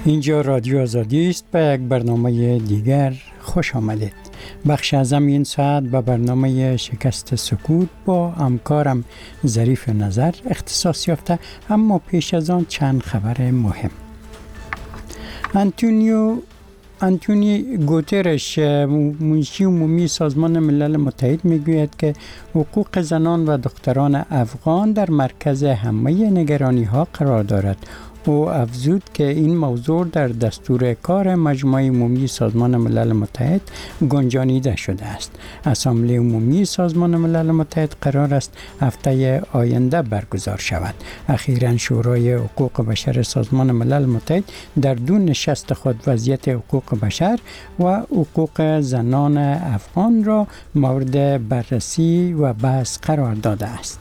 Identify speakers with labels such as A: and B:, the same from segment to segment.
A: اینجا رادیو آزادی است. به یک برنامه دیگر خوش آمدید. بخش ازم این ساعت به برنامه شکست سکوت با همکارم ظریف نظر اختصاص یافته، اما پیش از آن چند خبر مهم. آنتونی گوترش، منشی عمومی سازمان ملل متحد، میگوید که حقوق زنان و دختران افغان در مرکز همه نگرانی ها قرار دارد. او افزود که این موضوع در دستور کار مجمع عمومی سازمان ملل متحد گنجانیده شده است. اسامبله عمومی سازمان ملل متحد قرار است هفته آینده برگزار شود. اخیراً شورای حقوق بشر سازمان ملل متحد در دو نشست خود وضعیت حقوق بشر و حقوق زنان افغان را مورد بررسی و بحث قرار داده است.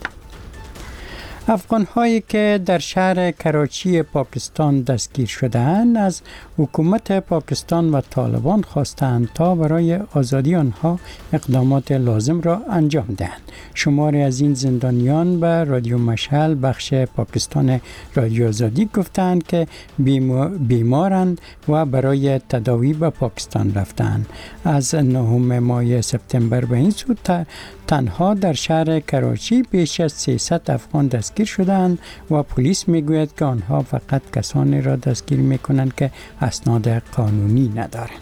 A: افغان هایی که در شهر کراچی پاکستان دستگیر شده‌اند از حکومت پاکستان و طالبان خواستند تا برای آزادی آنها اقدامات لازم را انجام دهند. شماری از این زندانیان به رادیو مشعل بخش پاکستان رادیو آزادی گفتند که بیمارند و برای تداوی به پاکستان رفتند. از 9 ماه سپتامبر به این سو تنها در شهر کراچی بیش از 300 افغان دستگیر شدند و پلیس میگوید که آنها فقط کسانی را دستگیر میکنند که اسناد قانونی ندارند.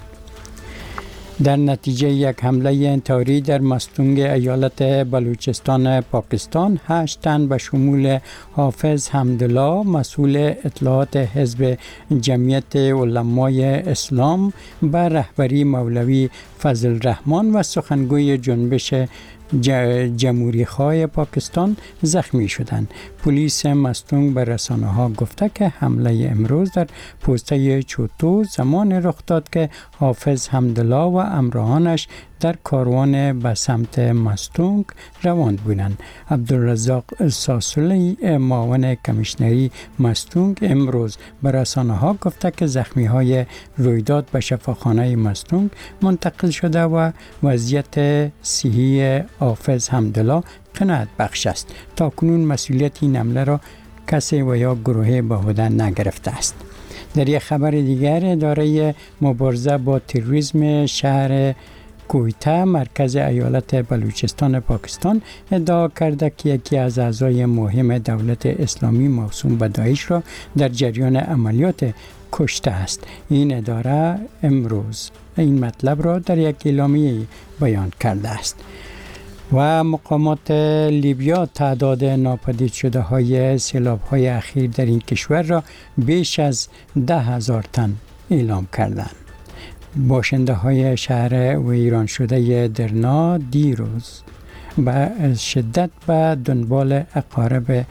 A: در نتیجه یک حمله انتحاری در مستونگ ایالت بلوچستان پاکستان 8 تن به شمول حافظ حمدالله مسئول اطلاعات حزب جمعیت علمای اسلام به رهبری مولوی فضل الرحمن و سخنگوی جنبش جمهوری خواه پاکستان زخمی شدند. پلیس مستونگ به رسانه ها گفته که حمله امروز در پوسته چوتو زمان رخ داد که حافظ حمدالله و همراهانش در کاروان به سمت مستونگ روان بودند. عبدالرزاق ساسولی، معاون کمیشنری مستونگ، امروز به رسانه ها گفته که زخمی های رویداد به شفاخانه مستونگ منتقل شده و وضعیت صحی حافظ حمدالله قناعت بخش است. تا کنون مسئولیت این حمله را کسی و یا گروه به عهده نگرفته است. در یک خبر دیگر، اداره مبارزه با تروریسم شهر کویته مرکز ایالت بلوچستان پاکستان ادعا کرده که یکی از اعضای مهم دولت اسلامی موسوم به داعش را در جریان عملیات کشته است. این اداره امروز این مطلب را در یک اعلامیه بیان کرده است. و مقامات لیبیا تعداد ناپدید شده های سیلاب های اخیر در این کشور را بیش از 10,000 تن اعلام کردند. باشنده های شهر ویران شده درنا دیروز به شدت به دنبال اقارب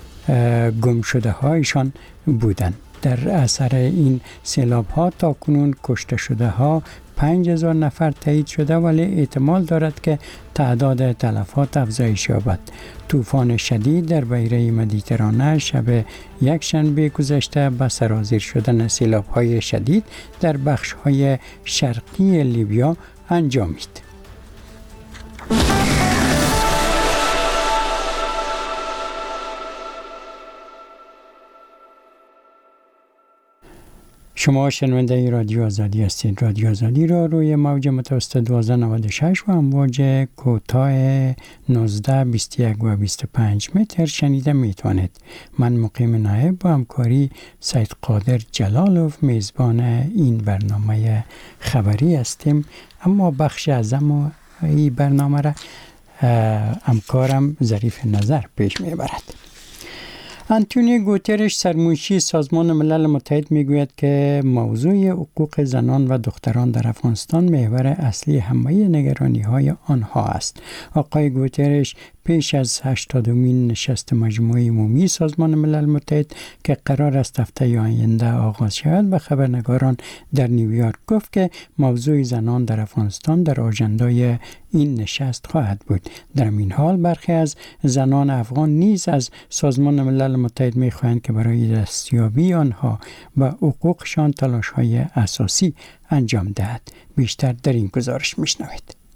A: گم شده هایشان بودند. در اثر این سیلاب ها تا کنون کشته شده ها 5,000 نفر تایید شده، ولی احتمال دارد که تعداد تلفات افزایش یابد. طوفان شدید در بحیره مدیترانه شب یکشنبه گذشته به سرازیر شدن سیلاب‌های شدید در بخش‌های شرقی لیبیا انجامید. شما شنونده رادیو آزادی هستید. رادیو آزادی را روی موج متوسط 1296 و امواج کوتاه 19, 21 و 25 متر شنیده میتوانید. من مقیم نایب با همکاری سید قادر جلالوف میزبان این برنامه خبری هستیم، اما بخش اعظم این برنامه را همکارم ظریف نظر پیش میبرد. آنتونی گوترش، سرمنشی سازمان ملل متحد، میگوید که موضوع حقوق زنان و دختران در افغانستان محور اصلی همه نگرانی های آنها است. آقای گوترش پیش از 80مین نشست مجمع عمومی سازمان ملل متحد که قرار است هفته آینده آغاز شود به خبرنگاران در نیویورک گفت که موضوع زنان در افغانستان در آژندای این نشست خواهد بود. در این حال برخی از زنان افغان نیز از سازمان ملل متحد می‌خواهند که برای دستیابی آنها به حقوقشان تلاش‌های اساسی انجام دهد. بیشتر در این گزارش می‌شنوید.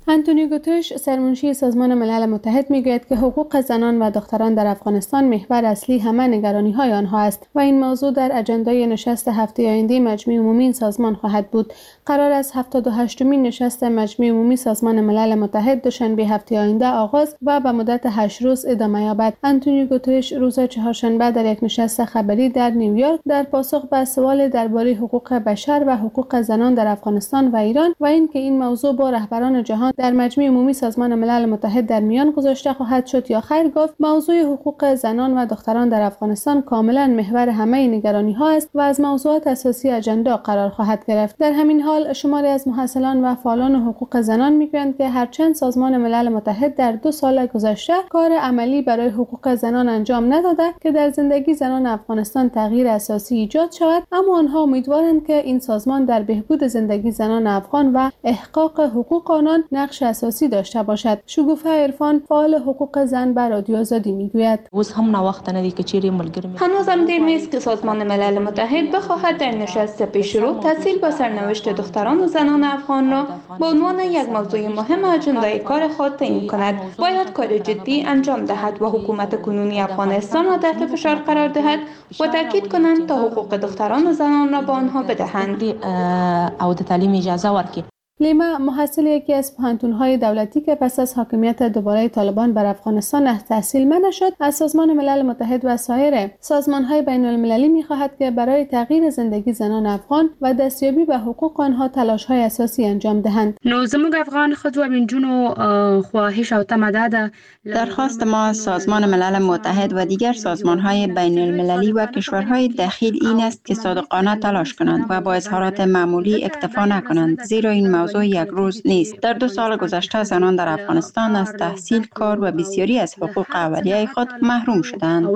B: آنتونیو گوترش سرمنشی سازمان ملل متحد میگوید که حقوق زنان و دختران در افغانستان محور اصلی همه نگرانی‌های آنها است و این موضوع در اجندای نشست هفته آینده مجمع عمومی این سازمان خواهد بود. قرار است 78مین نشست مجمع عمومی سازمان ملل متحد دوشنبه هفته آینده آغاز و به مدت 8 روز ادامه یابد. آنتونیو گوترش روز چهارشنبه در یک نشست خبری در نیویورک در پاسخ به سوال درباره حقوق بشر و حقوق زنان در افغانستان و ایران و اینکه این موضوع با رهبران جهان در مجمع عمومی سازمان ملل متحد در میان گذاشته خواهد شد یا خیر گفت موضوع حقوق زنان و دختران در افغانستان کاملا محور همه نگرانی‌ها است و از موضوعات اساسی اجندا قرار خواهد گرفت. در همین حال شماری از محصلان و فعالان حقوق زنان میگویند که هرچند سازمان ملل متحد در 2 سال گذشته کار عملی برای حقوق زنان انجام نداده که در زندگی زنان افغانستان تغییر اساسی ایجاد شود، اما آنها امیدوارند که این سازمان در بهبود زندگی زنان افغان و احقاق حقوق آنان نقش اساسی داشته باشد. شگوفه عرفان فعال حقوق زن بر رادیو آزادی میگوید
C: هنوزم دیر نیست که سازمان ملل متحد بخواهد در نشست پیشرو تسهیل به سرنوشت دختران و زنان افغان را به عنوان یک موضوع مهم اجندای کار خود تعیین کند. باید کار جدی انجام دهد و حکومت کنونی افغانستان را تحت فشار قرار دهد و تاکید کنند تا حقوق دختران و زنان را به آنها بدهند.
B: لیما محصل یکی از پوهنتون‌های دولتی که پس از حاکمیت دوباره طالبان بر افغانستان از تحصیل منع شد، از سازمان ملل متحد و سایر سازمان‌های بین‌المللی می‌خواهد که برای تغییر زندگی زنان افغان و دستیابی به حقوق آنها تلاش‌های اساسی انجام دهند.
D: درخواست ما از سازمان ملل متحد و دیگر سازمان‌های بین‌المللی و کشورهای دخیل این است که صادقانه تلاش کنند و با اظهارات معمولی اکتفا نکنند، زیرا این موضوع یک روز نیست. در 2 سال گذشته زنان در افغانستان از تحصیل، کار و بسیاری از حقوق اولیه خود محروم شدند.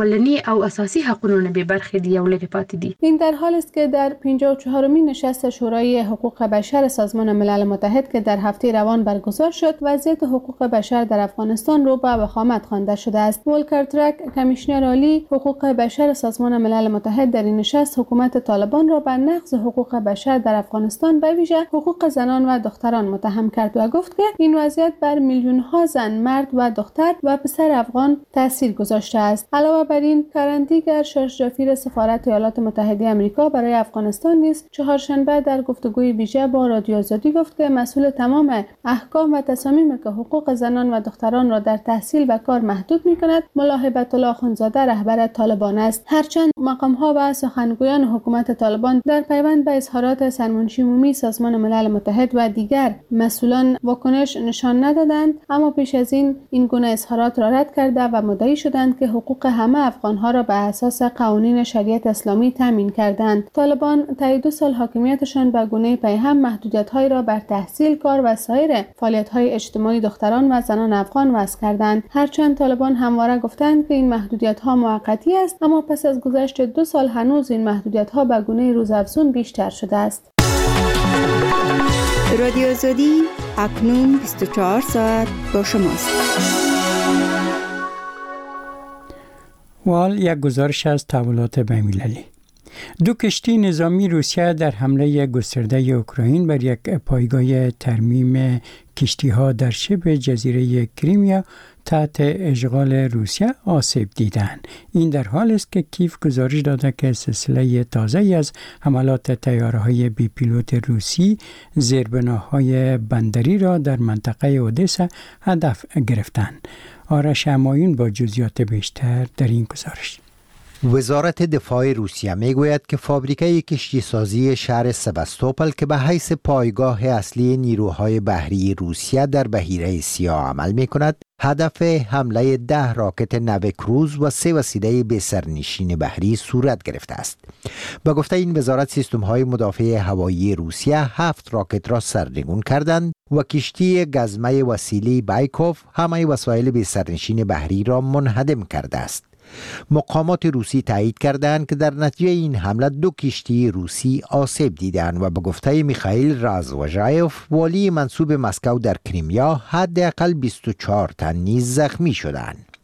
B: این در حال است که در 54مین نشست شورای حقوق بشر سازمان ملل متحد که در هفته روان برگزار شد، وضعیت حقوق بشر در افغانستان رو به وخامت خوانده شده است. ولکر ترک، کمیشنر عالی حقوق بشر سازمان ملل متحد در این نشست حکومت طالبان را به نقض حقوق بشر در افغانستان به ویژه حقوق زنان و دختران متهم کرد و گفت که این وضعیت بر میلیون‌ها زن، مرد و دختر و پسر افغان تاثیر گذاشته است. علاوه بر این، کارن دیگر شاهجافیر سفارت ایالات متحده آمریکا برای افغانستان نیز چهارشنبه در گفتگوی ویژه با رادیو آزادی گفت که مسئول تمام احکام و تصامیمی که حقوق زنان و دختران را در تحصیل و کار محدود می‌کند ملا هیبت الله اخوندزاده رهبر طالبان است. هرچند مقام‌ها و سخنگویان حکومت طالبان در پیوند به اظهارات سرمنشی عمومی سازمان ملل متحد و دیگر مسئولان واکنش نشان ندادند، اما پیش از این گونه اظهارات را رد کرده و مدعی شدند که حقوق همه افغان‌ها را به اساس قوانین شریعت اسلامی تامین کردند. طالبان طی 2 سال حاکمیتشان به گونه پیهم محدودیت‌هایی را بر تحصیل، کار و سایر فعالیت‌های اجتماعی دختران و زنان افغان وضع کردند. هرچند طالبان همواره گفتند که این محدودیت‌ها موقتی است، اما پس از گذشت 2 سال هنوز این محدودیت‌ها به گونه روزافزون بیشتر شده است.
D: رادیو آزادی اکنون 24 ساعت با شماست.
A: وال یک گزارش از تحولات بین‌المللی. 2 کشتی نظامی روسیه در حمله گسترده اوکراین بر یک پایگاه ترمیم کشتی‌ها در شبه جزیره کریمیا تحت اشغال روسیه آسیب دیدند. این در حال است که کیف گزارش داده که سلسله تازه‌ای از حملات طیاره‌های بی پیلوت روسی زیربناهای بندری را در منطقه اودسا هدف گرفتند. آرش همایون با جزئیات بیشتر در این گزارش.
E: وزارت دفاع روسیه میگوید که فابریکه کشتی سازی شهر سواستوپل که به حیث پایگاه اصلی نیروهای بحری روسیه در بحیره سیاه عمل می کند، هدف حمله 10 راکت نوکروز و 3 وسیله به سرنشین بحری صورت گرفته است. به گفته این وزارت، سیستم‌های مدافع هوایی روسیه 7 راکت را سرنگون کردند و کشتی گزمه وسیلی بایکوف همه وسایل به سرنشین بحری را منهدم کرده است. مقامات روسی تایید کردند که در نتیجه این حمله 2 کشتی روسی آسیب دیدند و به گفته میخائیل رازوژایف، والی منصوب مسکو در کریمیا، حداقل 24 تن نیز زخمی شدند.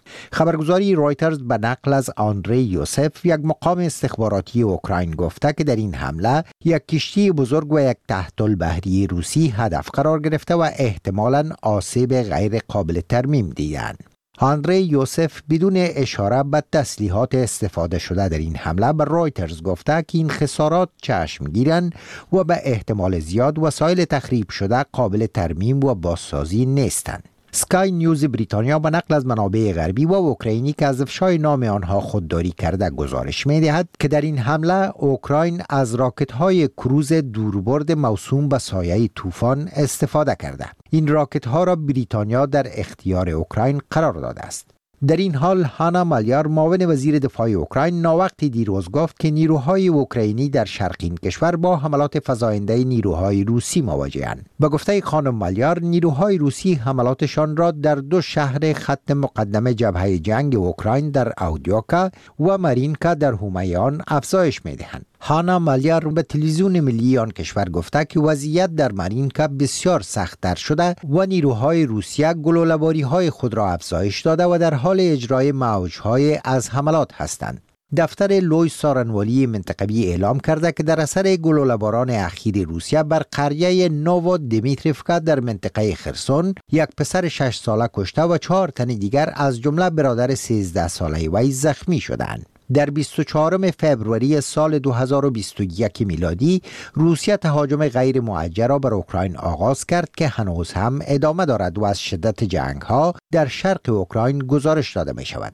E: خبرگزاری رایترز به نقل از آندری یوسف، یک مقام استخباراتی اوکراین، گفته که در این حمله یک کشتی بزرگ و یک تحت‌البحری روسی هدف قرار گرفته و احتمالاً آسیب غیر قابل ترمیم دیدند. آندری یوسف بدون اشاره به تسلیحات استفاده شده در این حمله به رایترز گفته که این خسارات چشمگیرند و به احتمال زیاد وسایل تخریب شده قابل ترمیم و بازسازی نیستند. سکای نیوز بریتانیا به نقل از منابع غربی و اوکراینی که از افشای نام آنها خودداری کرده گزارش می‌دهد که در این حمله اوکراین از راکت‌های کروز دوربرد موسوم به سایه طوفان استفاده کرده. این راکت‌ها را بریتانیا در اختیار اوکراین قرار داده است. در این حال هانا مالیار، معاون وزیر دفاع اوکراین، ناوقتی دیروز گفت که نیروهای اوکراینی در شرق این کشور با حملات فزاینده نیروهای روسی مواجه‌اند. به گفته خانم مالیار، نیروهای روسی حملاتشان را در دو شهر خط مقدم جبهه جنگ اوکراین در اودیوکا و مارینکا در حومه آن افزایش می‌دهند. هانا مالیار به تلویزیون ملی آن کشور گفته که وضعیت در مارینکا بسیار سخت‌تر شده و نیروهای روسیه گلوله‌باری‌های خود را افزایش داده و در حال اجرای موج‌های از حملات هستند. دفتر لوی سارنوالی منطقوی اعلام کرده که در اثر گلوله‌باران اخیر روسیه بر قریه نوو دیمیتریفکا در منطقه خرسون یک پسر 6 ساله کشته و 4 تن دیگر از جمله برادر 13 ساله وی زخمی شدند. در 24 فوریه سال 2021 میلادی روسیه تهاجم غیر موجه را بر اوکراین آغاز کرد که هنوز هم ادامه دارد و از شدت جنگ‌ها در شرق اوکراین گزارش داده می شود.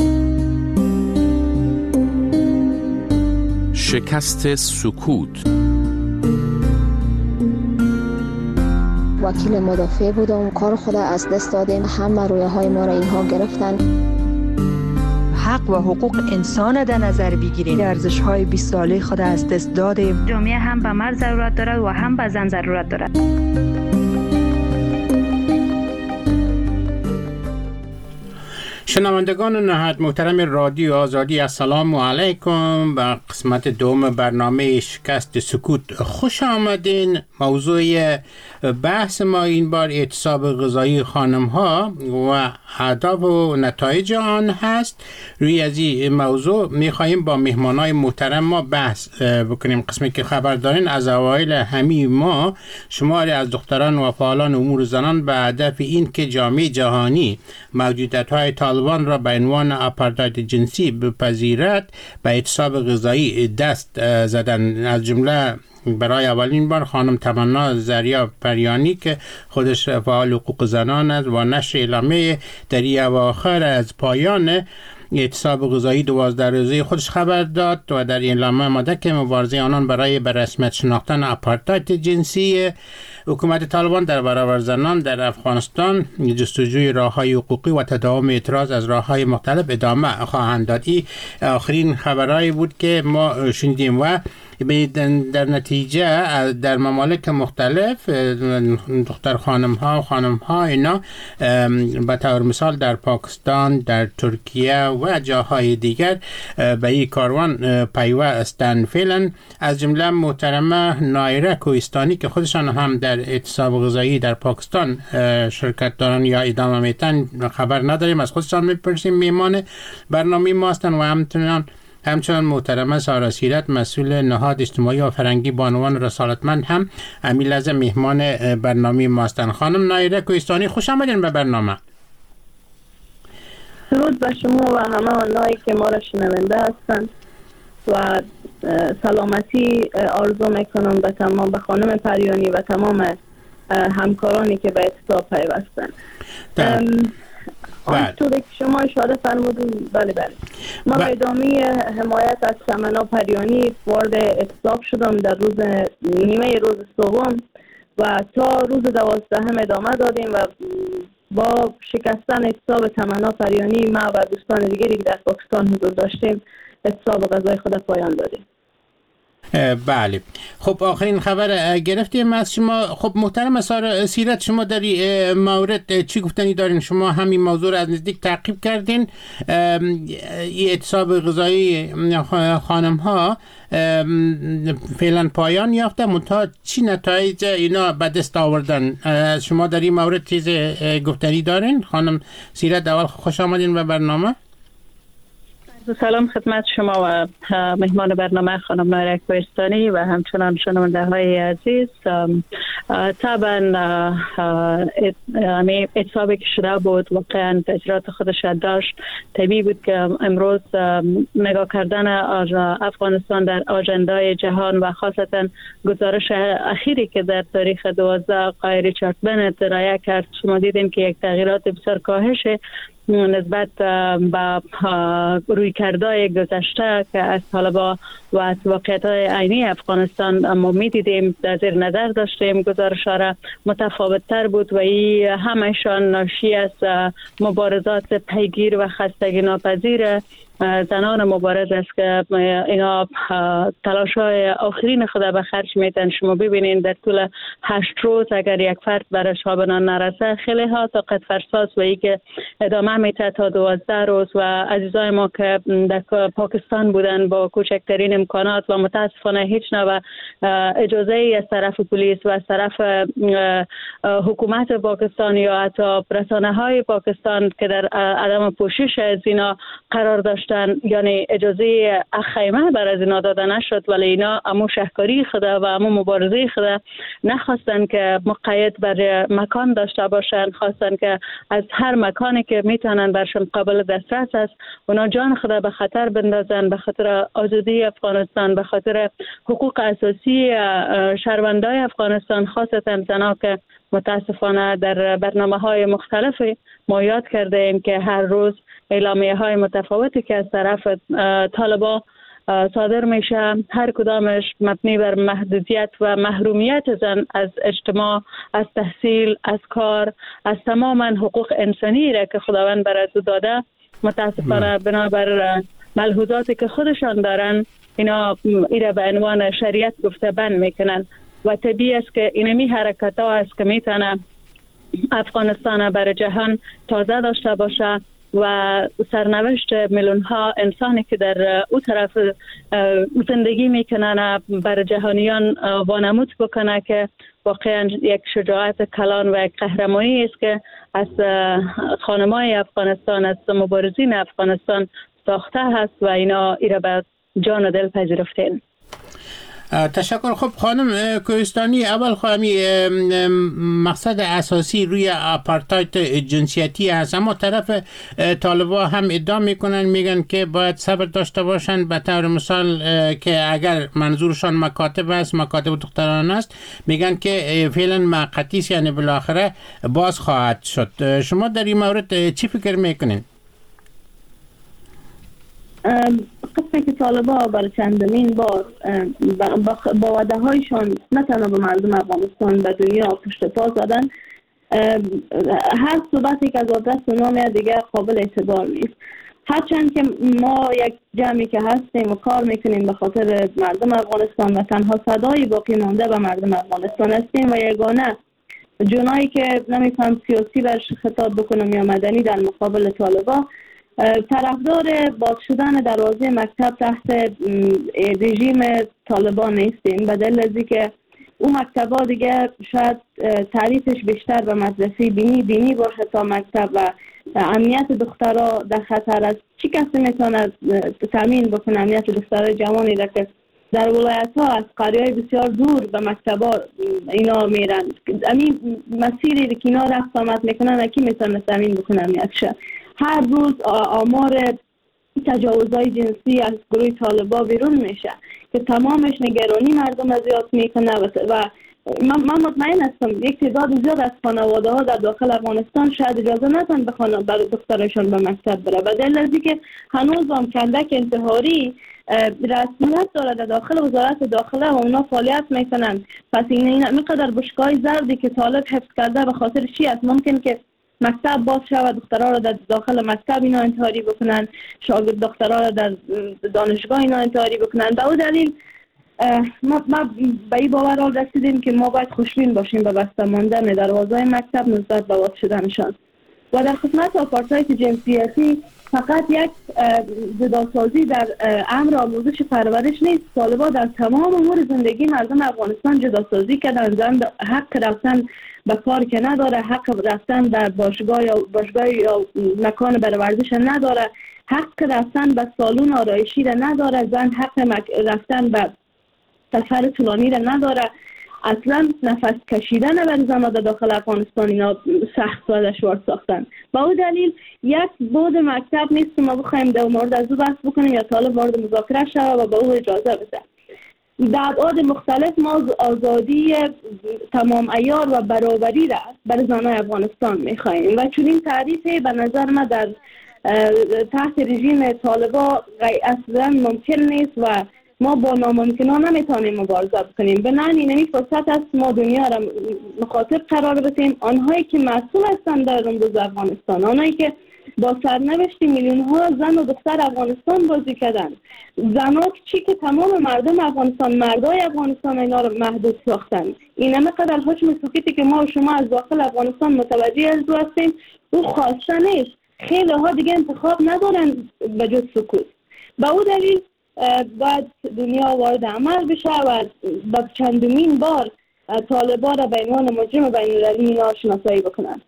F: شکست سکوت.
G: وکیل مدافع بودم، کار خود از دست دادیم، همه رویاهای ما را اینها گرفتن.
H: حق و حقوق انسان در نظر بگیریم. ارزش‌های 20 ساله خود از دست دادیم.
I: جامعه هم به مرد ضرورت دارد و هم به زن ضرورت دارد.
A: شنوندگان نهایت محترم رادیو آزادی، السلام علیکم. به قسمت دوم برنامه شکست سکوت خوش آمدین. موضوع بحث ما این بار اعتصاب غذایی خانم ها و اهداف و نتایج آن هست. روی از این موضوع میخواییم با مهمانای محترم ما بحث بکنیم. قسمی که خبر دارین از اوایل همین ما شماری از دختران و فعالان امور زنان به هدف این که جامعه جهانی موجودیت‌های طالبان را به عنوان آپارتاید جنسی بپذیرد به اعتصاب غذایی دست زدن. از جمله برای اولین بار خانم تمنا زریا پریانی که خودش فعال حقوق زنان است و نشر اعلامیه در اواخر از پایان اعتصاب غذایی 12 روزه خودش خبر داد و در اعلامیه آمده که مبارزه آنان برای به رسمیت شناختن آپارتاید جنسی حکومت طالبان در برابر زنان در افغانستان جستجوی راه‌های حقوقی و تداوم اعتراض از راه‌های مختلف ادامه خواهند داد. این آخرین خبرایی بود که ما شنیدیم و در نتیجه در ممالک مختلف دختر خانم ها اینا به طور مثال در پاکستان، در ترکیه و جاهای دیگر به این کاروان پیوستند. فعلا از جمله محترمه نایره کوهستانی که خودشان هم در اعتصاب غذایی در پاکستان شرکت دارن یا ادامه میتن خبر نداریم، از خودشان میپرسیم. میهمان برنامه ما هستن و همچنان محترمه سارا سیرت مسئول نهاد اجتماعی و فرهنگی بانوان رسالتمند هم امیل از مهمان برنامه ما هستن. خانم نایره کوهستانی خوش آمدین به برنامه.
J: درود به شما و همه آنهایی که ما را شنونده هستند و سلامتی آرزو میکنم به خانم پریانی و تمام همکارانی که به اعتصاب پیوستند. آنطور که شما اشاره فرمودید، بله ما به ادامه حمایت از تمنا پریانی وارد اعتصاب شدم در نیمه روز سوم و تا روز 12 ادامه دادیم و با شکستن اعتصاب تمنا پریانی ما و دوستان دیگری که در پاکستان حضور داشتیم اعتصاب غذای خود پایان دادیم.
K: بله. خب آخرین خبر گرفتیم از شما. خب محترم سیرت، شما در این مورد چی گفتنی دارین؟ شما همین موضوع را از نزدیک تعقیب کردین. این اعتصاب غذایی خانم ها فعلا پایان یافته، منتها چی نتایج اینا به دست آوردن؟ شما در این مورد چیز گفتنی دارین؟ خانم سیرت، اول خوش آمدین به برنامه.
L: سلام خدمت شما و مهمان برنامه خانم نایره کوهستانی و همچنان شنونده های عزیز. طبعا اعتصابی که شده بود واقعا تاثیرات خودش داشت. طبیعی بود که امروز نگاه کردن افغانستان در آژندای جهان و خاصتا گزارش اخیری که در تاریخ 12 آقای ریچارد بنت ارائه کرد، شما دیدین که یک تغییرات بسیار کاهش نسبت به رویکردهای گذشته که از طالبان و از واقعیت‌های عینی افغانستان ما می‌دیدیم در زیر نظر داشتیم. گزارش‌ها را متفاوت‌تر بود و این همشان ناشی از مبارزات پیگیر و خستگی ناپذیر زنان مبارز است که اینا تلاش‌های آخرین خود به خرج میتن. شما ببینید در طول 8 روز اگر یک فرد برش بنا نرسه، خیلی ها طاقت فرساز و ای که ادامه میته تا 12 روز. و عزیزای ما که در پاکستان بودن با کوچکترین امکانات و متاسفانه هیچ نوع اجازه ای از طرف پلیس و از طرف حکومت پاکستان یا حتی رسانه های پاکستان که در عدم پوشش از اینا قرار داشت، یعنی اجازه خیمه بر از اینا داده نشد، ولی اینا امو شهکاری خدا و امو مبارزه خدا نخواستن که مقید بر مکان داشته باشن، خواستن که از هر مکانی که میتونن برشون قابل دسترس است اونا جان خدا به خطر بندازن، به خاطر آزادی افغانستان، به خاطر حقوق اساسی شهروندای افغانستان، خاصتا زنها که متاسفانه در برنامه‌های مختلفی ما یاد کرده ایم که هر روز اعلامیه های متفاوتی که از طرف طالبان صادر میشه، هر کدامش مبنی بر محدودیت و محرومیت زن از اجتماع، از تحصیل، از کار، از تماما حقوق انسانی را که خداوند بر از داده، متاسفانه بنابر ملحوظاتی که خودشان دارن اینا ایره به عنوان شریعت گفته بند میکنن. و طبیعی است که اینمی حرکت ها است که میتونه افغانستان بر جهان تازه داشته باشه و سرنوشت میلیون ها انسانی که در او طرف زندگی میکنن بر جهانیان وانمود بکنه که واقعا یک شجاعت کلان و یک قهرمانی است که از خانمای افغانستان، از مبارزین افغانستان ساخته هست و اینا ایره به جان و دل پذیرفتین.
K: تشکر. خب خانم کوهستانی، اول خواهمی مقصد اساسی روی آپارتاید جنسیتی هست، اما طرف طالبان هم ادعا میکنن، میگن که باید صبر داشته باشن. به طور مثال که اگر منظورشان مکاتب است، مکاتب دختران است، میگن که فعلا موقتی است، یعنی بالاخره باز خواهد شد. شما در این مورد چی فکر میکنین؟
J: قصه که طالبان برای چندمین بار با وعده هایشان نه تنها به مردم افغانستان به دنیا پشت پا زدن، هر صحبتی که از آدرس اونا دیگه قابل اعتبار نیست. هرچند که ما یک جمعی که هستیم و کار میکنیم به خاطر مردم افغانستان و تنها صدای باقی مانده به مردم افغانستان هستیم و یگانه جنایی که نمیتونم سیاسی برش خطاب بکنم یا مدنی در مقابل طالبان، طرفدار باز شدن دروازه مکتب تحت رژیم طالبان نیستیم، به دلیل از اینکه اون مکتب‌ها دیگه شاید تعریفش بیشتر به مدرسه دینی باشه تا مکتب و امنیت دخترها در خطر است. چی کسی میتونه تامین بکنه امنیت دخترای جوانی را که در ولایت‌ها از قریه‌های بسیار دور به مکتب‌ها اینا میرن؟ همین مسیری که اینا رفت آمد میکنن کی میتونه تامین بکنه امنیتش؟ هر روز آمار تجاوزهای جنسی از گروه طالبان بیرون میشه که تمامش نگرانی مردم زیاد میکنه و من مطمئن هستم یک تعداد زیاد از خانواده ها در داخل افغانستان شاید اجازه ندن بخوانن برای دخترشون به مکتب بره، و دلیل از اینکه هنوز هم کندک انتحاری رسمیت داره در داخل وزارت داخله و اونا فعالیت میکنن. پس این میقدر بشکای زردی که طالب حفظ کرده به خاطر چی است؟ ممکن که مکتب باز شود، دخترها را در داخل مکتب اینا انتحاری بکنن، شاگرد دخترها را در دانشگاه اینا انتحاری بکنن. به او دلیل ما به این باور رسیدیم که ما باید خوشبین باشیم به بسته ماندن دروازه‌های مکتب نسبت به باز شدنشان و در خدمت آپارتاید جنسیتی فقط یک جداسازی در امر آموزش پرورش نیست. طالبان در تمام امور زندگی مردم افغانستان جداسازی کردن. زن حق رفتن به پارک نداره، حق رفتن در باشگاه یا مکان برای ورزش نداره، حق رفتن به سالن آرایشی را نداره، زن حق رفتن به سفر طولانی را نداره. اصلا نفس کشیدن برای زنان در داخل افغانستان اینا سخت و دشوار ساختن. با اون دلیل یک بود مکتب نیست که ما بخوایم در مورد از او بحث بکنیم یا طالب وارد مذاکره شود و به او اجازه بده. در ابعاد مختلف ما آزادی تمام عیار و برابری را برای زنان افغانستان می‌خواهیم و چون این تعریفی به نظر من در تحت رژیم طالبان اصلا ممکن نیست و ما با ناممکنان نمیتونیم مبارزه بکنیم. بنابراین این فرصت است ما دنیا را مخاطب قرار بدیم. آنهایی که مسئول هستند در امروز افغانستان، آنهایی که با سرنوشت میلیون ها زن و دختر افغانستان بازی کردند، زنان چی که تمام مردم افغانستان، مردای افغانستان اینا رو محدود ساختند. این همه قدر حکم سکوتی که ما و شما از داخل افغانستان متوجه از او هستیم، او خواسته نیست. خیلی ها دیگه انتخاب ندارن به جز سکوت. به او دلیل باید دنیا وارد عمل بشه و با چندمین بار طالبان را به عنوان مجرم بین‌المللی شناسایی بکنند.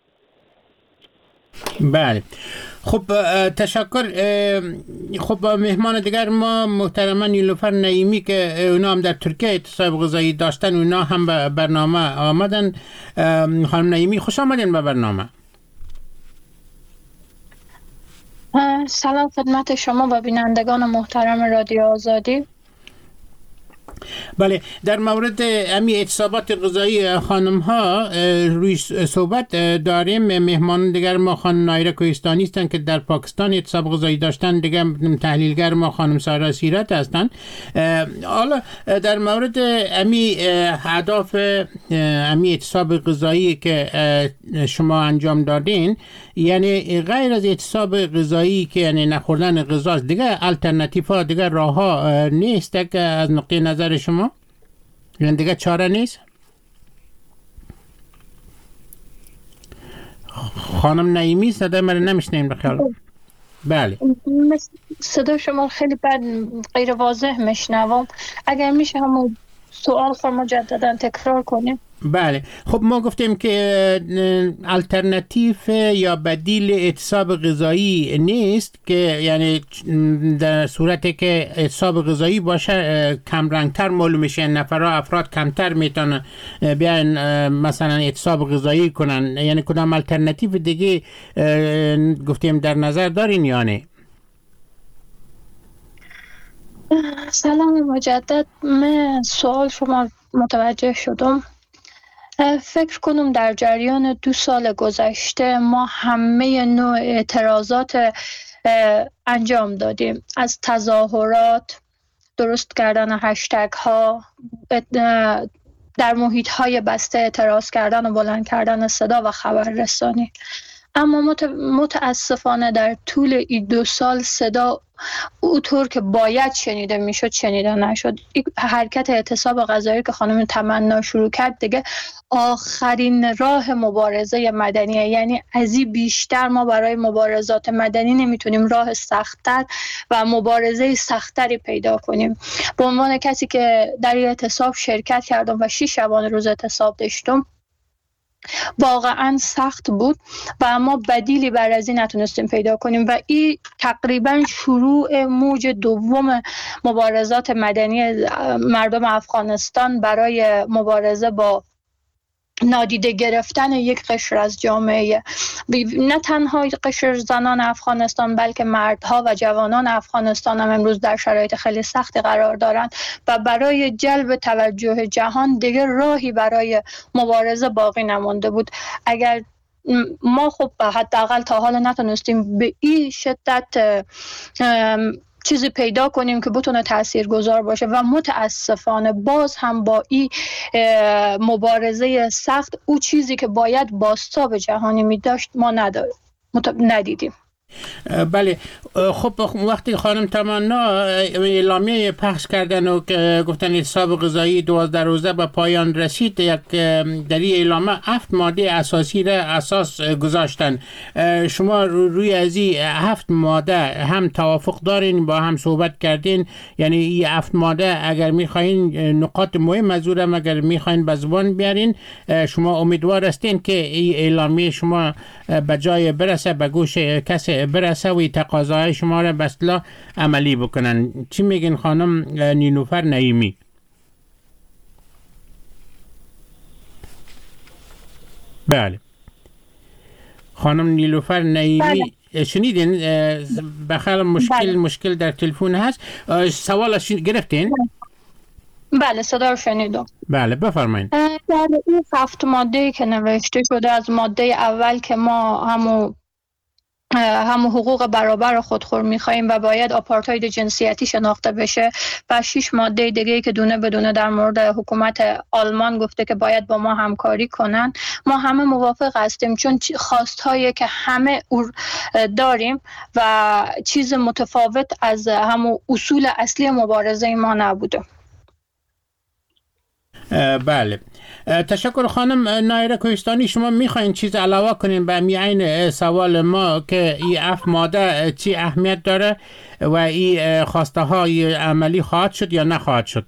K: بله، خب تشکر. خب مهمان دیگر ما محترما نیلوفر نعیمی که اونا هم در ترکیه اعتصاب غذایی داشتن، اونا هم به برنامه آمدن. خانم نعیمی خوش آمدین به برنامه.
M: سلام خدمت شما و بینندگان محترم رادیو آزادی.
K: بله، در مورد امی اعتصابات غذایی خانم ها روی صحبت داریم. مهمان دیگر ما خانم نایره کوهستانی هستند که در پاکستان اعتصاب غذایی داشتن. دیگر تحلیلگر ما خانم سارا سیرت هستند. حالا در مورد امی اهداف امی اعتصاب غذایی که شما انجام دادین، یعنی غیر از اعتصاب غذایی که یعنی نخوردن غذا، دیگه الटरनेटिव ها، دیگه راه ها نیست که از نقطه نظر شما؟ یعنی دیگه چاره نیست؟ خانم نعیمی صدا من نمیشنیم بخیال. بله،
M: صدا شما خیلی بد غیر واضح میشنوم. اگر میشه همون سوال خود مجددا تکرار کنیم.
K: بله، خب ما گفتیم که الटरनेटिव یا بدیل اعتصاب غذایی نیست، که یعنی در صورتی که اعتصاب غذایی باشه کم رنگتر معلوم میشه، افراد کمتر میتونن بیان مثلا اعتصاب غذایی کنن. یعنی کدام الटरनेटिव دیگه گفتیم در نظر دارین یا نه؟
M: سلام مجدد، من سوال شما متوجه شدم. فکر کنم در جریان 2 سال گذشته ما همه نوع اعتراضات انجام دادیم، از تظاهرات، درست کردن هشتگ ها، در محیط های بسته اعتراض کردن و بلند کردن صدا و خبررسانی. اما متاسفانه در طول این 2 سال صدا اونطور که باید شنیده میشد شنیده نشد. حرکت اعتصاب غذایی که خانم تمنا شروع کرد دیگه آخرین راه مبارزه مدنیه. یعنی از این بیشتر ما برای مبارزات مدنی نمیتونیم راه سخت‌تر و مبارزه سخت‌تری پیدا کنیم. به عنوان کسی که در اعتصاب شرکت کردم و 6 شبانه روز اعتصاب داشتم، واقعا سخت بود و ما بدیلی بر از این نتونستیم پیدا کنیم و این تقریبا شروع موج دوم مبارزات مدنی مردم افغانستان برای مبارزه با نادیده گرفتن یک قشر از جامعه، نه تنها قشر زنان افغانستان بلکه مردها و جوانان افغانستان هم امروز در شرایط خیلی سختی قرار دارند و برای جلب توجه جهان دیگر راهی برای مبارزه باقی نمانده بود. اگر ما خب حداقل تا حالا نتونستیم به این شدت چیزی پیدا کنیم که بتونه تاثیرگذار باشه و متاسفانه باز هم با این مبارزه سخت او چیزی که باید بازتاب جهانی می داشت ما ندیدیم.
K: بله. خب وقتی خانم تمنا اعلامیه پخش کردن و گفتن حساب غذایی 12 روزه به پایان رسید، یک در این اعلامه 7 ماده اساسی را اساس گذاشتن. شما روی از این 7 ماده هم توافق دارین، با هم صحبت کردین؟ یعنی این 7 ماده اگر میخواین نقاط مهم از اون اگر میخواین به زبان بیارین، شما امیدوار هستین که این اعلامیه شما به جای برسه، به گوش کسی برسه و تقاضای شما را به اصطلاح عملی بکنن. چی میگین خانم نیلوفر نعیمی؟ بله خانم نیلوفر نعیمی شنیدین؟ بخیر مشکل در تلفن هست. سوالش گرفتین؟
M: بله صدا رو شنیدم.
K: بله بفرمایید.
M: در این 7 ماده که نوشته شده، از ماده اول که ما همو حقوق برابر خودخور میخواییم و باید آپارتاید جنسیتی شناخته بشه، و 6 ماده دیگه که دونه بدونه در مورد حکومت آلمان گفته که باید با ما همکاری کنن. ما همه موافق هستیم، چون خواستهایی که همه داریم و چیز متفاوت از همو اصول اصلی مبارزه ما نبوده.
K: بله تشکر خانم نایره کوهستانی. شما میخواین چیز علاوه کنین به این سوال ما که این 7 ماده چی اهمیت داره و این خواسته های عملی خواهد شد یا نخواهد شد؟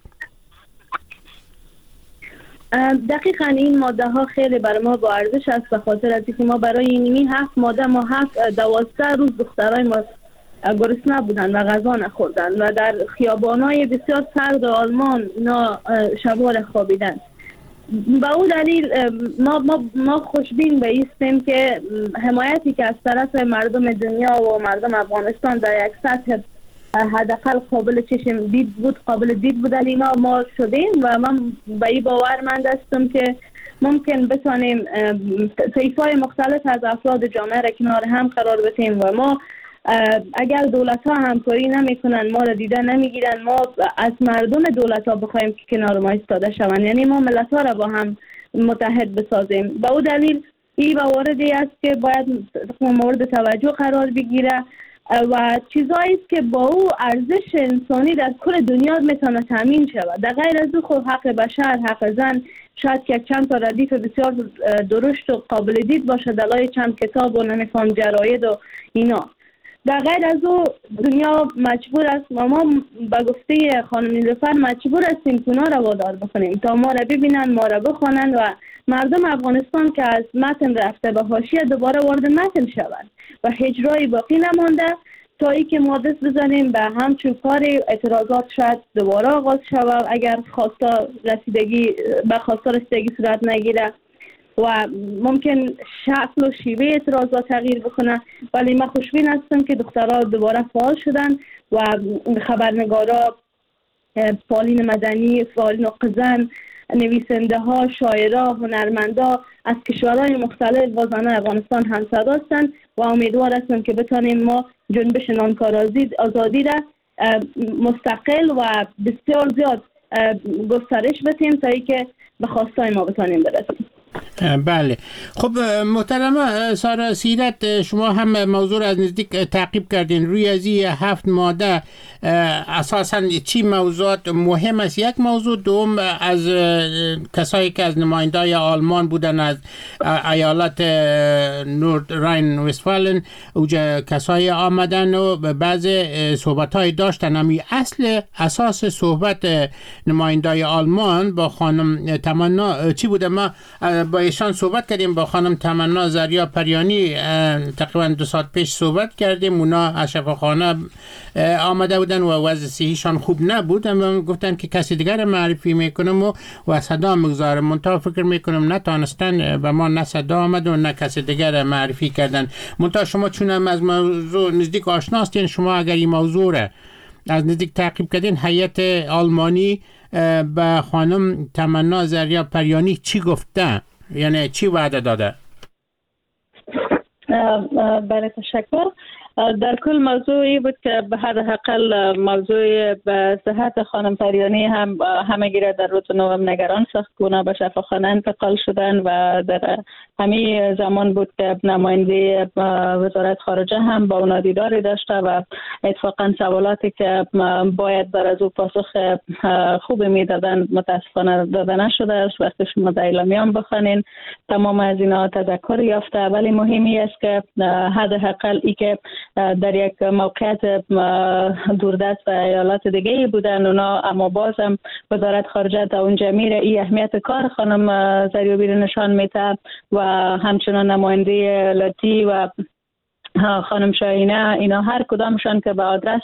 J: دقیقاً این ماده ها خیلی برای ما با ارزش است، به خاطر از اینکه ما برای این 7 ماده ما 12 روز دخترای ما گرسنه بودن و غذا نخوردن و در خیابان‌های بسیار سرد آلمان اینا شب‌ها خوابیدن. با اون دلیل ما خوشبین به ایستیم که حمایتی که از طرف مردم دنیا و مردم افغانستان در یک سطح حداقل قابل چشم دید بود، قابل دید بود، اینا ما شدیم و من به این باورمند هستم که ممکن بتونیم طیف‌های مختلف از افراد جامعه را کنار هم قرار بدیم و ما اگر دولت ها همکاری نمی کنن، ما را دیده نمی گیرن، ما از مردم دولت ها بخوایم که کنار ما ایستاده شوند، یعنی ما ملت ها را با هم متحد بسازیم. با او دلیل این مواردی است که باید مورد توجه قرار بگیره و چیزایی است که با او ارزش انسانی در کل دنیا میتونه تامین شود. در غیر از او خود حق بشر، حق زن شاید که چند تا ردیف بسیار درشت و قابل دید باشه دلای چند کتاب و نمیفهم جراید و اینا. در غیر از او دنیا مجبور است و ما به گفته خانم نیلوفر مجبور هستیم که اونا را وادار بکنیم تا ما را ببینن، ما را بخوانن و مردم افغانستان که از متن رفته به حاشیه دوباره وارد متن شوند و هجرای باقی نمانده تا ای که ما دست بزنیم به همچون کار اعتراضات شاید دوباره آغاز شود اگر خواستار رسیدگی صورت نگیره و ممکن شکل و شیوه اعتراضات تغییر بکنه. ولی من خوشبین هستم که دخترها دوباره فعال شدن و خبرنگارا، فعالین مدنی، فعالین قزن، نویسنده ها، شاعرها، هنرمندا از کشورهای مختلف با زنان افغانستان همصدا هستند و امیدوار هستم که بتانیم ما جنبش نانکار آزادی را مستقل و بسیار زیاد گسترش بدیم تا اینکه به خواستای ما بتانیم برسیم.
K: بله خب محترمه سارا سیرت، شما هم موضوع را از نزدیک تعقیب کردین. روی از این 7 ماده اساساً چی موضوعات مهم است؟ یک موضوع، دوم از کسایی که از نمایندای آلمان بودن از ایالات نورد راین وستفالن اوجا کسایی آمدن و بعض صحبت‌های داشتن. امی اساس صحبت نمایندای آلمان با خانم تمنا چی بوده؟ ما با ایشان صحبت کردیم، با خانم تمنا زریا پریانی تقریبا 2 ساعت پیش صحبت کردیم. اونا از شفاخانه آمده بودن و وضع صحیشان خوب نبود، اما گفتن که کسی دیگر معرفی میکنم و صدا میگذارم. منتها فکر میکنم نتانستن و ما نه صدا آمد و نه کسی دیگر معرفی کردن. منتها شما چون از موضوع نزدیک آشناستین، شما اگر این موضوع را از نزدیک تعقیب کردین، هیئت آلمانی به خانم تمنا زریا پریانی چی گفته؟ یعنی چی وعده داده؟
J: بله تشکر.
L: در کل موضوعی بود که به هر حقل موضوع به صحت خانم پریانی هم همگی را در روز نوام نگران ساخت که اونا به شفاخانه انتقال شدن و در همین زمان بود که نماینده وزارت خارجه هم با اونا دیداری داشته و اتفاقا سوالاتی که باید بر از او پاسخ خوب میدادن متاسفانه داده نشده است. وقتی شما در اعلامیه بخونین تمام از اینا تذکر یافته، ولی مهمی است که حداقل ای که در یک موقعیت دوردست و ایالات دیگه بودن اونا، اما باز هم وزارت خارجه تا اونجا میره ای اهمیت کار خانم ضریابی رو نشان میده و همچنان نماینده لاتی و خانم شاهینه، اینا هر کدامشان که به آدرس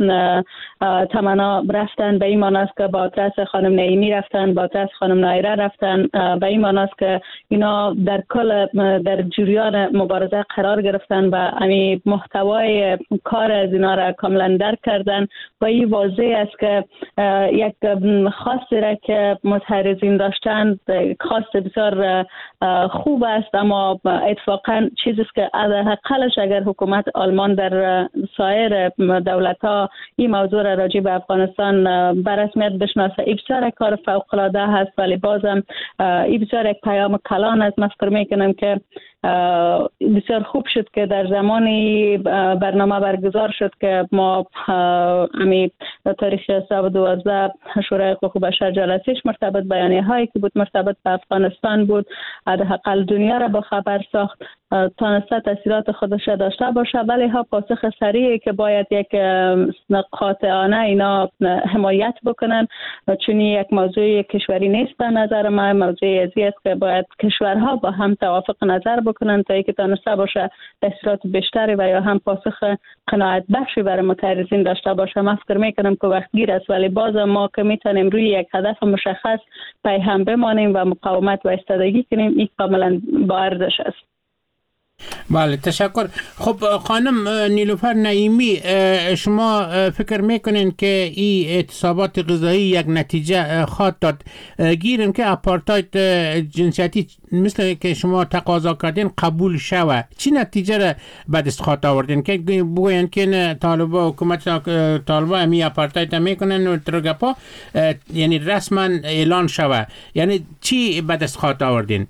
L: تمنا رفتن به این معنی است که به آدرس خانم نعیمی رفتن، به آدرس خانم نایره رفتن، به این معنی است که اینا در کل در جریان مبارزه قرار گرفتن و همین محتوای کار از اینا را کاملا درک کردن و این واضح است که یک خواستی را که متحرزین داشتن خواست بسیار خوب است، اما اتفاقا چیزی است که حداقلش اگر حکومت آلمان در سایر دولت‌ها این موضوع را راجع به افغانستان به رسمیت بشناسه، این بسیار کار فوق‌العاده هست، ولی بازم این بسیار یک پیام کلان است. من فکر می‌کنم که بسیار خوب شد که در زمانی برنامه برگزار شد که ما امی تاریخ 12 شورای حقوق بشر جلسهش مرتبط بیانیه هایی که بود مرتبط به افغانستان بود، حداقل دنیا را با خبر ساخت، تانسته تاثیرات خودش داشته باشه، ولی ها پاسخ سریعی که باید یک قاطعانه اینا حمایت بکنن، چون یک موضوع کشوری نیست. به نظر من موضوع ازی است که باید کشورها با هم توافق نظر بکنن تا اینکه تانسته باشه تاثیرات بیشتری و یا هم پاسخ قناعت بخشی برای متحرزین داشته باشه. من فکر میکنم که وقت گیر است، ولی باز ما که میتونیم روی یک هدف مشخص پیهم بمانیم و مقاومت و ایستادگی کنیم، این کاملا با ارزش است.
K: بله، تشکر. خب خانم نیلوفر نعیمی، شما فکر میکنین که این اعتصابات غذایی یک نتیجه خواهد داد؟ گیریم که اپارتاید جنسیتی مثل که شما تقاضا کردین قبول شوه، چی نتیجه را به دست خواهد آوردین که بگوین که طالبا حکومت طالبا همی اپارتاید میکنن و ترگپا یعنی رسما اعلان شوه، یعنی چی به دست خواهد آوردین؟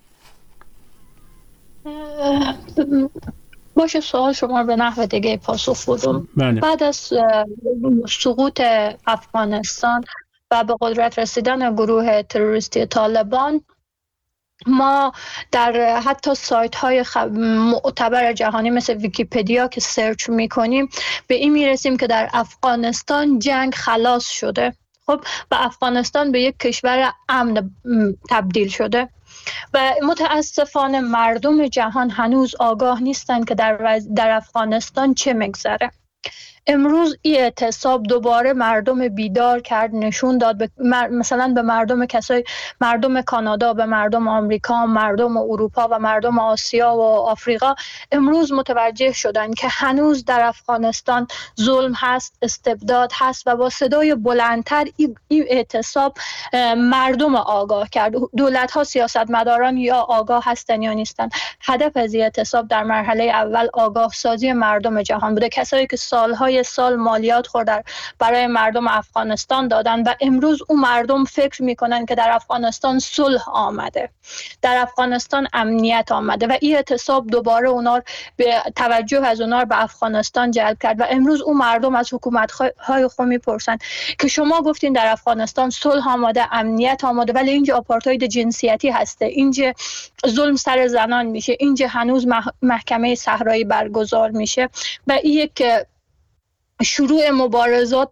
M: باشه، سوال شما به نحو دیگه پاسخ بدم. بعد از سقوط افغانستان و به قدرت رسیدن گروه تروریستی طالبان، ما در حتی سایت های معتبر جهانی مثل ویکیپدیا که سرچ میکنیم به این میرسیم که در افغانستان جنگ خلاص شده. خب و افغانستان به یک کشور امن تبدیل شده و متاسفانه مردم جهان هنوز آگاه نیستند که در افغانستان چه میگذره. امروز این اعتصاب دوباره مردم بیدار کرد، نشون داد مثلا به مردم کانادا، به مردم آمریکا، مردم اروپا و مردم آسیا و آفریقا امروز متوجه شدن که هنوز در افغانستان ظلم هست، استبداد هست و با صدای بلندتر این اعتصاب مردم آگاه کرد. دولت ها، سیاستمداران یا آگاه هستن یا نیستن. هدف از این اعتصاب در مرحله اول آگاه سازی مردم جهان بوده، کسایی که سالهای سال مالیات خورد برای مردم افغانستان دادن و امروز اون مردم فکر میکنن که در افغانستان صلح آمده، در افغانستان امنیت آمده و این اعتصاب دوباره اونا به توجه از اونا به افغانستان جلب کرد و امروز اون مردم از حکومت‌های خود میپرسن که شما گفتین در افغانستان صلح آمده، امنیت آمده، ولی اینجا آپارتاید جنسیتی هسته، اینجا ظلم سر زنان میشه، اینجا هنوز محکمه صحرایی برگزار میشه و این یک شروع مبارزات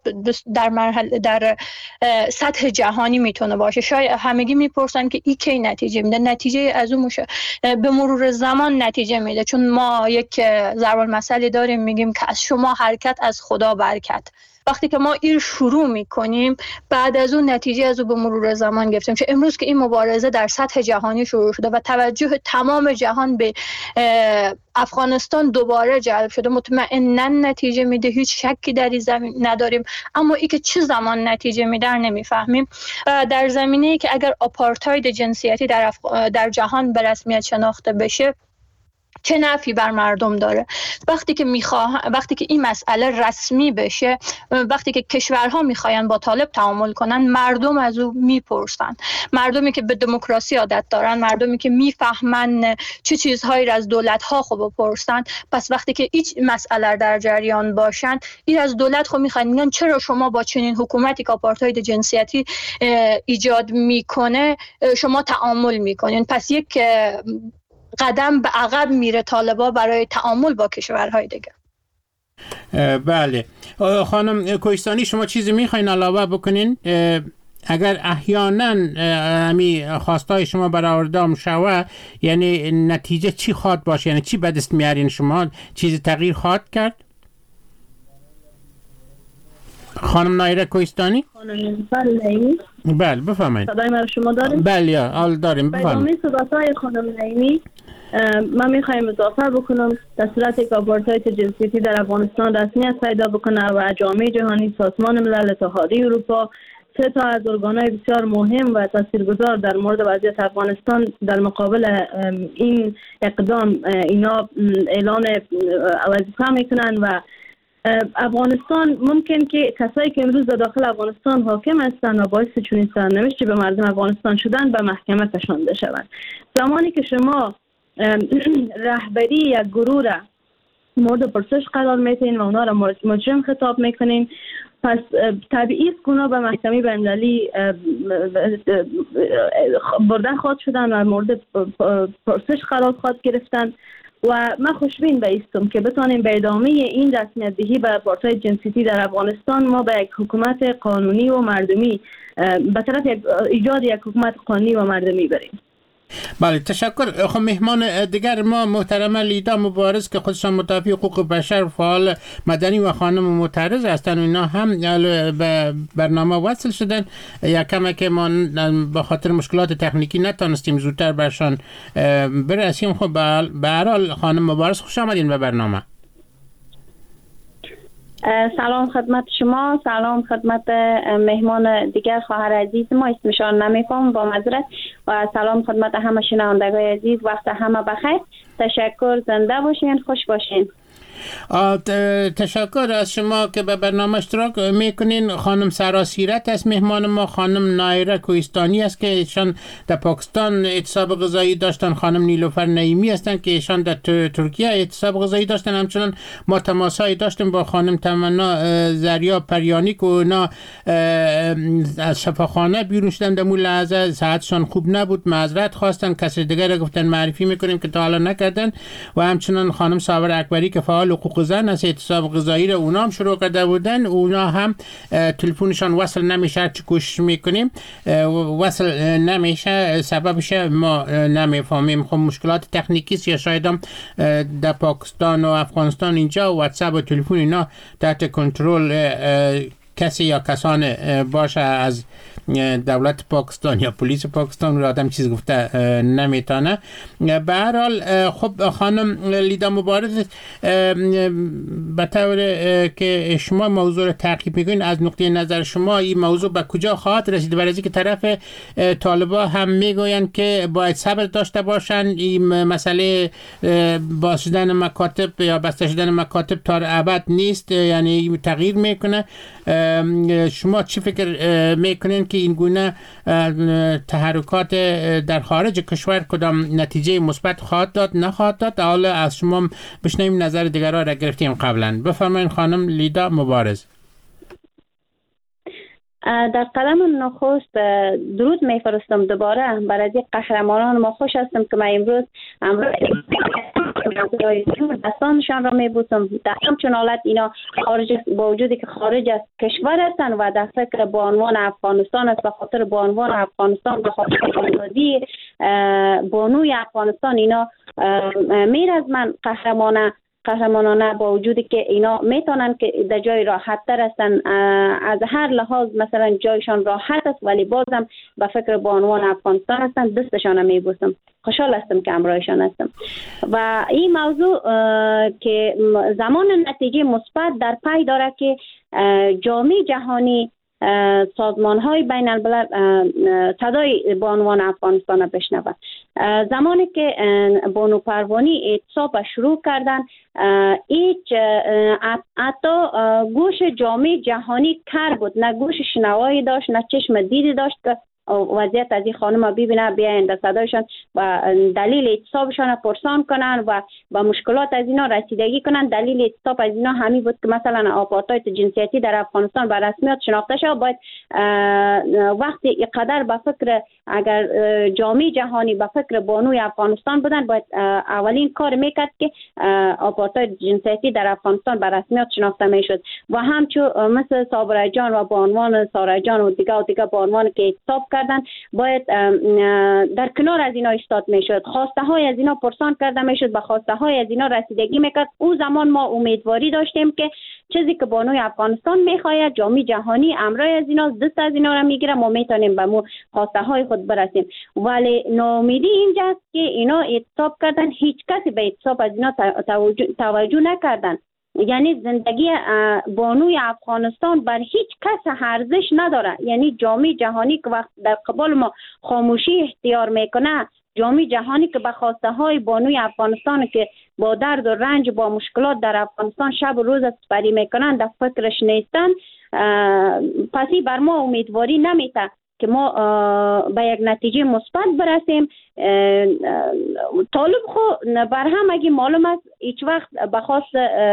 M: در سطح جهانی میتونه باشه. شاید همگی میپرسن که این کی نتیجه میده؟ نتیجه از اون به مرور زمان نتیجه میده، چون ما یک ضرب المثلی داریم میگیم که از شما حرکت از خدا برکت. وقتی که ما این شروع میکنیم بعد از اون نتیجه از اون به مرور زمان گرفتیم. چه امروز که این مبارزه در سطح جهانی شروع شده و توجه تمام جهان به افغانستان دوباره جلب شده، مطمئناً نتیجه میده، هیچ شکی در این زمین نداریم، اما ای که چه زمان نتیجه میده نمیفهمیم. در زمینه‌ای که اگر آپارتاید جنسیتی در جهان به رسمیت شناخته بشه، چه نفعی بر مردم داره. وقتی که این مسئله رسمی بشه، وقتی که کشورها میخواین با طالب تعامل کنن، مردم از او میپرسن. مردمی که به دموکراسی عادت دارن، مردمی که میفهمن چه چیزهایی را از دولت‌ها خب بپرسن، پس وقتی که هیچ مسئله در جریان باشن، این از دولت خب میگن چرا شما با چنین حکومتی که آپارتاید جنسیتی ایجاد میکنه شما تعامل میکنین؟ پس یک قدم به عقب میره طالبا برای تعامل با کشورهای دیگه.
K: بله خانم کوهستانی، شما چیزی میخواین علاوه بکنین؟ اگر احیانا همی خواستای شما برآورده شوه، یعنی نتیجه چی خواد باشه؟ یعنی چی به دست میارین شما؟ چیزی تغییر خواهد کرد؟ خانم نایره کوهستانی؟ بله بفرمایید.
J: صدای من شما داریم؟
K: بله حال داریم، بفرمایید.
J: به صدای خانم نعیمی من میخوایم اضافه بکنم در صورتی که آپارتاید جنسیتی در افغانستان رسمیت پیدا بکنه و جامعه جهانی، سازمان ملل، اتحادیه اروپا، سه تا از ارگان‌های بسیار مهم و تاثیرگذار در مورد وضعیت افغانستان در مقابل این اقدام اینا اعلان وظیفه میکنن و افغانستان ممکن که کسایی که امروز در داخل افغانستان حاکم هستند و باعث چنین سرنوشتی به مردم افغانستان شدن به محکمه کشانده شوند. زمانی که شما رهبری یک گروه را مورد پرسش قرار میتین و اونا را مجرم خطاب میکنین، پس طبیعی است که اونا به محکمه بین‌المللی برده خواهد شدن و مورد پرسش قرار خواهد گرفتن و من خوشبین بایستم که بتانیم به ادامه این رسمیت دهی به آپارتاید جنسیتی در افغانستان ما به یک حکومت قانونی و مردمی به طرف ایجاد یک حکومت قانونی و مردمی بریم.
K: بله تشکر. خب مهمان دیگر ما محترمه لیدا مبارز که خودشان مدافع حقوق بشر، فعال مدنی و خانم معترض هستند و اینا هم به برنامه وصل شدن. یکم که ما به خاطر مشکلات تکنیکی نتونستیم زودتر برشان برسیم. خب به هر حال خانم مبارز خوش آمدین به برنامه.
N: سلام خدمت شما، سلام خدمت مهمان دیگر خواهر عزیز ما، اسمشان نمیفهم با معذرت، و سلام خدمت همه شنوندگان عزیز، وقت همه بخیر. تشکر، زنده باشین، خوش باشین.
K: تشکر از شما که به برنامه اشتراک میکنین. خانم سراسیرت است مهمان ما. خانم نایره کوهستانی است که ایشان در پاکستان اعتصاب غذایی داشتن. خانم نیلوفر نعیمی هستند که ایشان در ترکیه اعتصاب غذایی داشتن. همچنان ما تماسایی داشتیم با خانم تمنا زریا پریانی که اونا از شفاخانه بیرون شدن. در مول لحظه صحتشان خوب نبود، معذرت خواستن، کسی دیگر گفتن معرفی میکنیم که تا حالا نکردن. و همچنان خانم صابر اکبری که فعال حقوق زن از اعتصاب غذایی را اونا هم شروع کرده بودن. اونا هم تلفنشان وصل نمیشه، چه کوشش میکنیم وصل نمیشه، سببش ما نمیفهمیم. خب مشکلات تکنیکی است یا شاید هم در پاکستان و افغانستان اینجا واتساپ و تلفن اینا تحت کنترل کسی یا کسان باشه از دولت پاکستان یا پلیس پاکستان رو آدم چیز گفته نمیتونه. به هر حال خب خانم لیدا مبارز، به طور که شما موضوع رو تعقیب میکنین، از نقطه نظر شما این موضوع به کجا خواهد رسید؟ برای اینکه طرف طالبا هم میگویند که باید صبر داشته باشن، این مسئله باز شدن مکاتب یا بسته شدن مکاتب تا ابد نیست، یعنی تغییر میکنه. شما چی فکر میکنین که این گونه تحرکات در خارج کشور کدام نتیجه مثبت خواهد داد نخواهد داد؟ حالا از شما بشنویم نظر دیگرها را گرفتیم قبلا. بفرمایید خانم لیدا مبارز.
N: در قدم نخست درود میفرستم دوباره برای قهرمانان ما. خوش هستم که من امروز دستانشان را میبوسم. در همچون حالت اینا خارج، با وجودی که خارج از کشور هستن و در فکر با عنوان افغانستان است، به خاطر با عنوان افغانستان، به خاطر آزادی بانوی افغانستان اینا میر از من قهرمانانه، با وجودی که اینا میتونن که در جای راحت تر هستن از هر لحاظ، مثلا جایشان راحت است ولی بازم به فکر با عنوان افغانستان هستن. دستشان میبوسم، خوشحال هستم که همراهشان هستم. و این موضوع که زمان نتیجه مثبت در پی داره که جامعه جهانی سازمان های بین الملل صدای بانوان افغانستان را بشنود. زمانی که بانو پروانی اعتصاب شروع کردن، هیچ حتی گوش جامعه جهانی کر بود، نه گوش شنوایی داشت نه چشم دیدی داشت که وضعیت از این خانم ببینه، بیاین در صدایشان و دلیل اعتصابشان پرسان کنن و با مشکلات از اینا رسیدگی کنن. دلیل اعتصاب از اینا همین بود که مثلا آپارتاید جنسیتی در افغانستان به رسمیت شناخته شد. باید وقتی اینقدر به فکر، اگر جامعه جهانی به فکر بانوی افغانستان بودن، باید اولین کار میکرد که آپارتاید جنسیتی در افغانستان به رسمیت شناخته میشد و همچون مثل صابره جان و بانوان ساره جان و دیگه بانوان که اعتصاب کردن باید در کنار از اینا ایستاد میشد، خواسته های از اینا پرسان کرده میشد، به خواسته های از اینا رسیدگی میکرد. او زمان ما امیدواری داشتیم که چیزی که بانوی افغانستان میخواید جامعه جهانی امرای از اینا دست از اینا را میگیره، ما میتونیم به مو خواسته های خود برسیم. ولی ناامیدی اینجاست که اینا اعتصاب کردن، هیچ کسی به اعتصاب از اینا توجه نکردن. یعنی زندگی بانوی افغانستان بر هیچ کس ارزش نداره. یعنی جامعه جهانی که وقت در قبال ما خاموشی اختیار میکنه، جامعه جهانی که به خواسته های بانوی افغانستان که با درد و رنج با مشکلات در افغانستان شب و روز سپری میکنن در فکرش نیستن، پسی بر ما امیدواری نمیده که ما به یک نتیجه مثبت برسیم. طالب خو بر هم اگه معلوم است هیچ وقت به خواست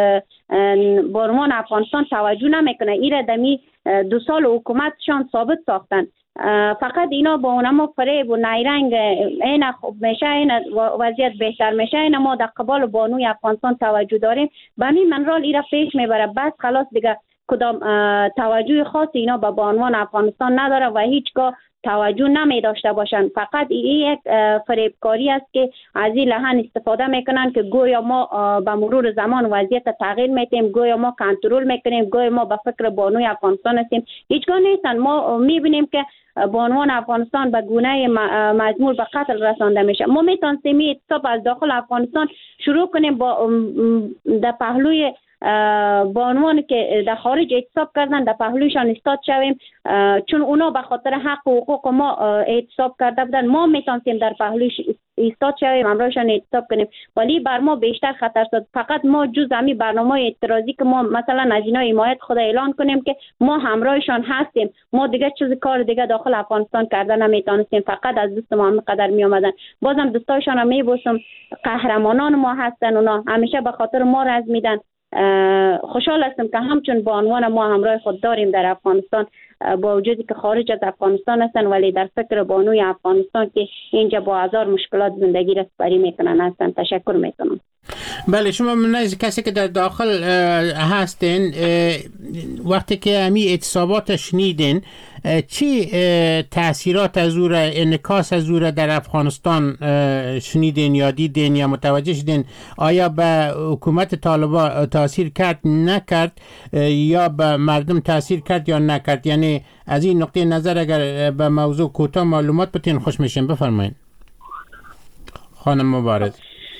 N: بانوان افغانستان توجه نمیکنه. ایره دمی 2 سال حکومتشان ثابت ساختن. فقط اینا با اونما فریب و نیرنگ این خوب میشه، این وضعیت بهتر میشه، این ما در قبال بانوی افغانستان توجه داریم، به همین منرال ایره پیش میبره. بس خلاص دیگه کدام توجه خاصی اینا به بانوان افغانستان نداره و هیچگاه توجه نمی داشته باشند. فقط این یک فریبکاری است که از این لحن استفاده میکنن که گویا ما به مرور زمان وضعیت تغییر میتیم، گویا ما کنترل میکنیم، گویا ما به فکر بانوی افغانستان هستیم. هیچگاه نیستن. ما میبینیم که بانوان افغانستان به گونه مجبور به قتل رسانده میشه. ما میتونستیم اعتصاب از داخل افغانستان شروع کنیم با در پهلوی بانوان که در خارج اعتصاب کردن در پهلویشان ایستاد شویم، چون اونا به خاطر حق و حقوق ما اعتصاب کرده بودن. ما میتونستیم در پهلویش ایستاد شویم، امروزشان اعتصاب کنیم، ولی بر ما بیشتر خطر شد. فقط ما جز همین برنامه اعتراضی که ما مثلا از اینا حمایت خود اعلان کنیم که ما همراهشان هستیم، ما دیگه چیز کار دیگه داخل افغانستان کردن نمیتونستیم، فقط از دست ما همینقدر می اومدن. بازم دوستایشان رو میبوسم، قهرمانان ما هستن، اونا همیشه به خاطر ما رز میدن. خوشحال هستم که همچون بانوان ما همراه خود داریم در افغانستان، با وجودی که خارج از افغانستان هستن ولی در فکر بانوی افغانستان که اینجا با هزار مشکلات زندگی را سپری میکنن هستن. تشکر میکنم.
K: بله، شما منظر کسی که در داخل هستین، وقتی که همی اعتصابات شنیدین، چی تأثیرات از او را، انعکاس از او را در افغانستان شنیدین یا دیدین یا متوجه شدین؟ آیا به حکومت طالبان تاثیر کرد نکرد، یا به مردم تاثیر کرد یا نکرد؟ یعنی از این نقطه نظر اگر به موضوع کوتاه معلومات بتین خوش میشیم. بفرمایید خانم مبارز.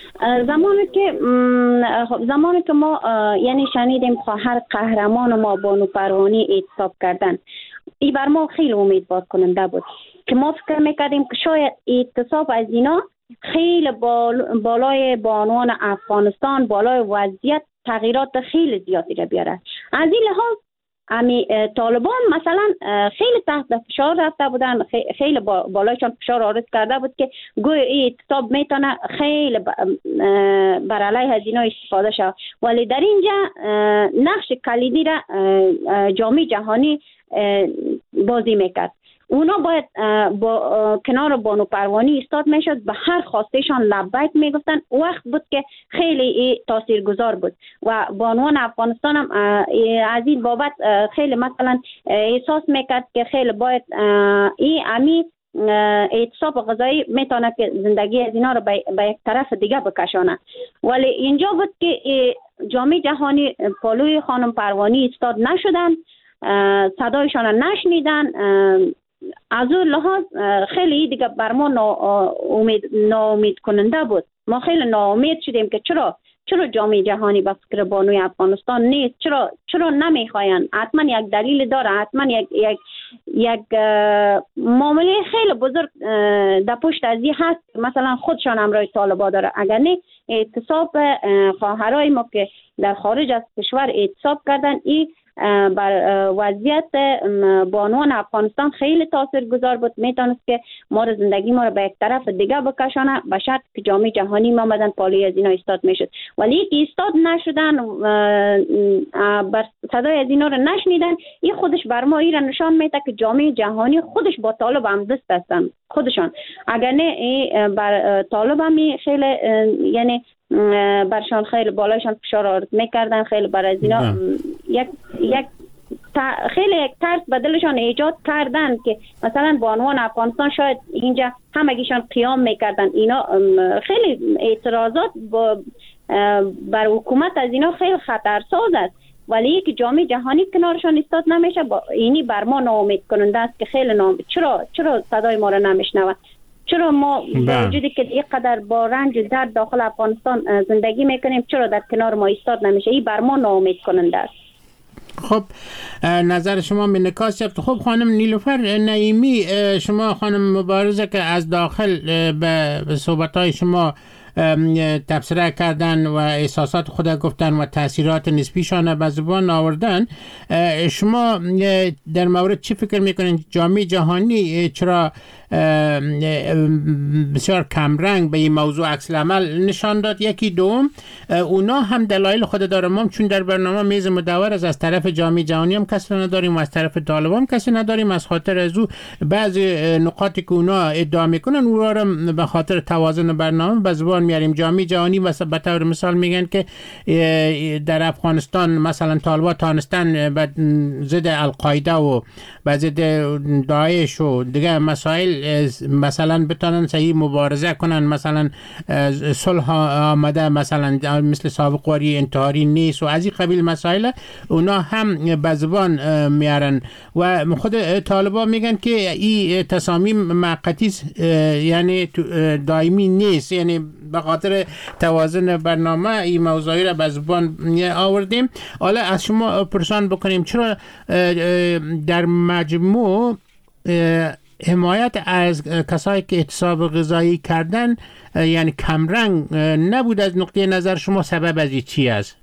N: زمانی که ما یعنی شنیدیم خواهر قهرمان ما بانو پروانی اعتصاب کردن، این بر ما خیلی امیدوار کننده بود که ما فکر میکردیم که شاید اعتصاب از اینا خیلی بالای بانوان افغانستان، بالای وضعیت تغییرات خیلی زیادی را بیاره. از این لحاظ طالبان مثلا خیلی تحت فشار رفته بودن، خیلی بالایشان فشار وارد کرده بود که گویا این اعتصاب میتونه خیلی بر علیه از اینا استفاده شود. ولی در اینجا نقش کلیدی را جامعه جهانی بازی میکرد. اونا باید با کنار بانو پروانی ایستاد میشد، به هر خواستشان لبیک میگفتن. وقت بود که خیلی تاثیرگذار بود و بانوان افغانستان هم از این بابت خیلی مثلا احساس میکرد که خیلی باید این امی اعتصاب غذایی میتونه که زندگی از اینا رو به یک طرف دیگه بکشانه. ولی اینجا بود که جامعه جهانی پالوی خانم پروانی ایستاد نشدن، صدایشان نشنیدن. از اون لحاظ خیلی دیگه بر ما ناامید کننده بود. ما خیلی ناامید شدیم که چرا چرا جامعه جهانی به فکر بانوی افغانستان نیست؟ چرا نمیخواین؟ حتما یک دلیل داره، حتما یک معامله خیلی بزرگ در پشت از این هست. مثلا خودشان همراه طالبا داره. اگر نه اعتصاب خواهرای ما که در خارج از کشور اعتصاب کردن، این بر وضعیت بانوان افغانستان خیلی تاثیرگذار بود. میتونست که زندگی ما رو به یک طرف دیگه بکشانه، به شرط که جامعه جهانی ما آمدن پالی از اینا ایستاد میشد. ولی که ایستاد نشدن، بر صدای از اینا رو نشنیدن. این خودش بر ما این نشان میده که جامعه جهانی خودش با طالب هم دست هستن خودشان. اگر نه بر طالب هم خیلی یعنی برشان خیلی بالایشان فشار وارد میکردن، خیلی بر از اینا خیلی یک ترس بدلشان ایجاد کردن که مثلا بانوان افغانستان شاید اینجا همگیشان قیام میکردن. اینا خیلی اعتراضات بر حکومت از اینا خیلی خطرساز است، ولی که جامعه جهانی کنارشان ایستاد نمیشه. اینی بر ما ناامید کننده است که خیلی ناامید. چرا صدای ما را نمیشنوند؟ چرا ما با وجودی که اینقدر با رنج و درد داخل افغانستان زندگی میکنیم، چرا در کنار ما ایستاد نمیشه؟ این بر ما ناامید کننده است.
K: خب نظر شما به نکاس یافت. خب خانم نیلوفر نعیمی، شما خانم مبارزه که از داخل به صحبت‌های شما تبصره کردن و احساسات خود گفتن و تاثیرات نسبیشان به زبان آوردن، شما در مورد چی فکر میکنین؟ جامعه جهانی چرا بسیار کمرنگ به این موضوع عکس العمل نشان داد؟ یکی دوم، اونا هم دلایل خود داره. ما چون در برنامه میز مدور از طرف جامعه جهانی هم کسی نداریم و از طرف طالبان هم کسی نداریم، از خاطر از او بعضی نقاطی که اونا ادعا میکنن او را به خاطر توازن برنامه به زبان میاریم. جامعه جهانی مثلا به طور مثال میگن که در افغانستان مثلا طالبان تانستن به ضد القاعده و به ضد داعش و دیگه مسائل مثلا بتونن صحیح مبارزه کنن، مثلا صلح آمده، مثلا مثل سابق واری انتحاری نیست و از این قبیل مسائل اونا هم به زبان میارن. و خود طالبان میگن که این تصامیم موقتی یعنی دائمی نیست، یعنی به خاطر توازن برنامه این موضوعی را به زبان آوردیم. حالا از شما پرسان بکنیم چرا در مجموع حمایت از کسایی که اعتصاب غذایی کردن یعنی کمرنگ نبود؟ از نقطه نظر شما سبب از این چی است؟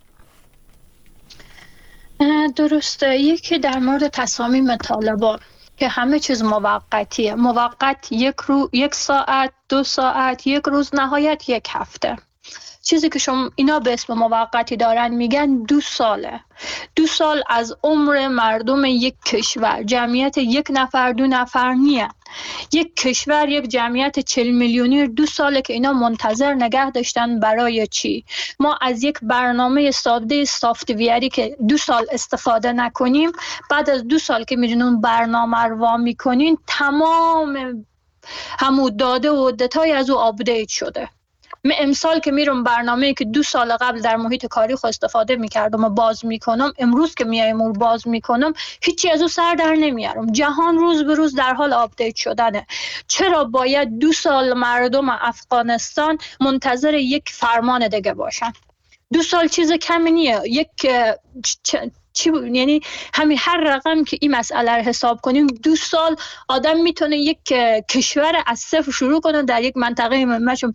M: درسته. یکی در مورد تصامیم طالبان که همه چیز موقتیه، موقت یک ساعت، 2 ساعت، یک روز، نهایت یک هفته. چیزی که شما اینا به اسم موقتی دارن میگن 2 ساله. 2 سال از عمر مردم یک کشور، جمعیت 1 نفر 2 نفر نیه. یک کشور، یک جمعیت 40 میلیونی 2 ساله که اینا منتظر نگه داشتن. برای چی؟ ما از یک برنامه ساده سافت‌ویری که 2 سال استفاده نکنیم، بعد از 2 سال که میرین برنامه رو وا میکنین، تمام همون داده و دیتای از او آپدیت شده. من امسال که میرم برنامه‌ای که 2 سال قبل در محیط کاری خود استفاده میکردم و باز میکنم، امروز که میایم و باز میکنم، هیچی از او سر در نمیارم. جهان روز به روز در حال آپدیت شدنه. چرا باید 2 سال مردم افغانستان منتظر یک فرمان دیگه باشن؟ 2 سال چیز کمی نیه. یعنی همین هر رقم که این مسئله رو حساب کنیم، 2 سال آدم میتونه یک کشور از صفر شروع کنه در یک منطقه مثلا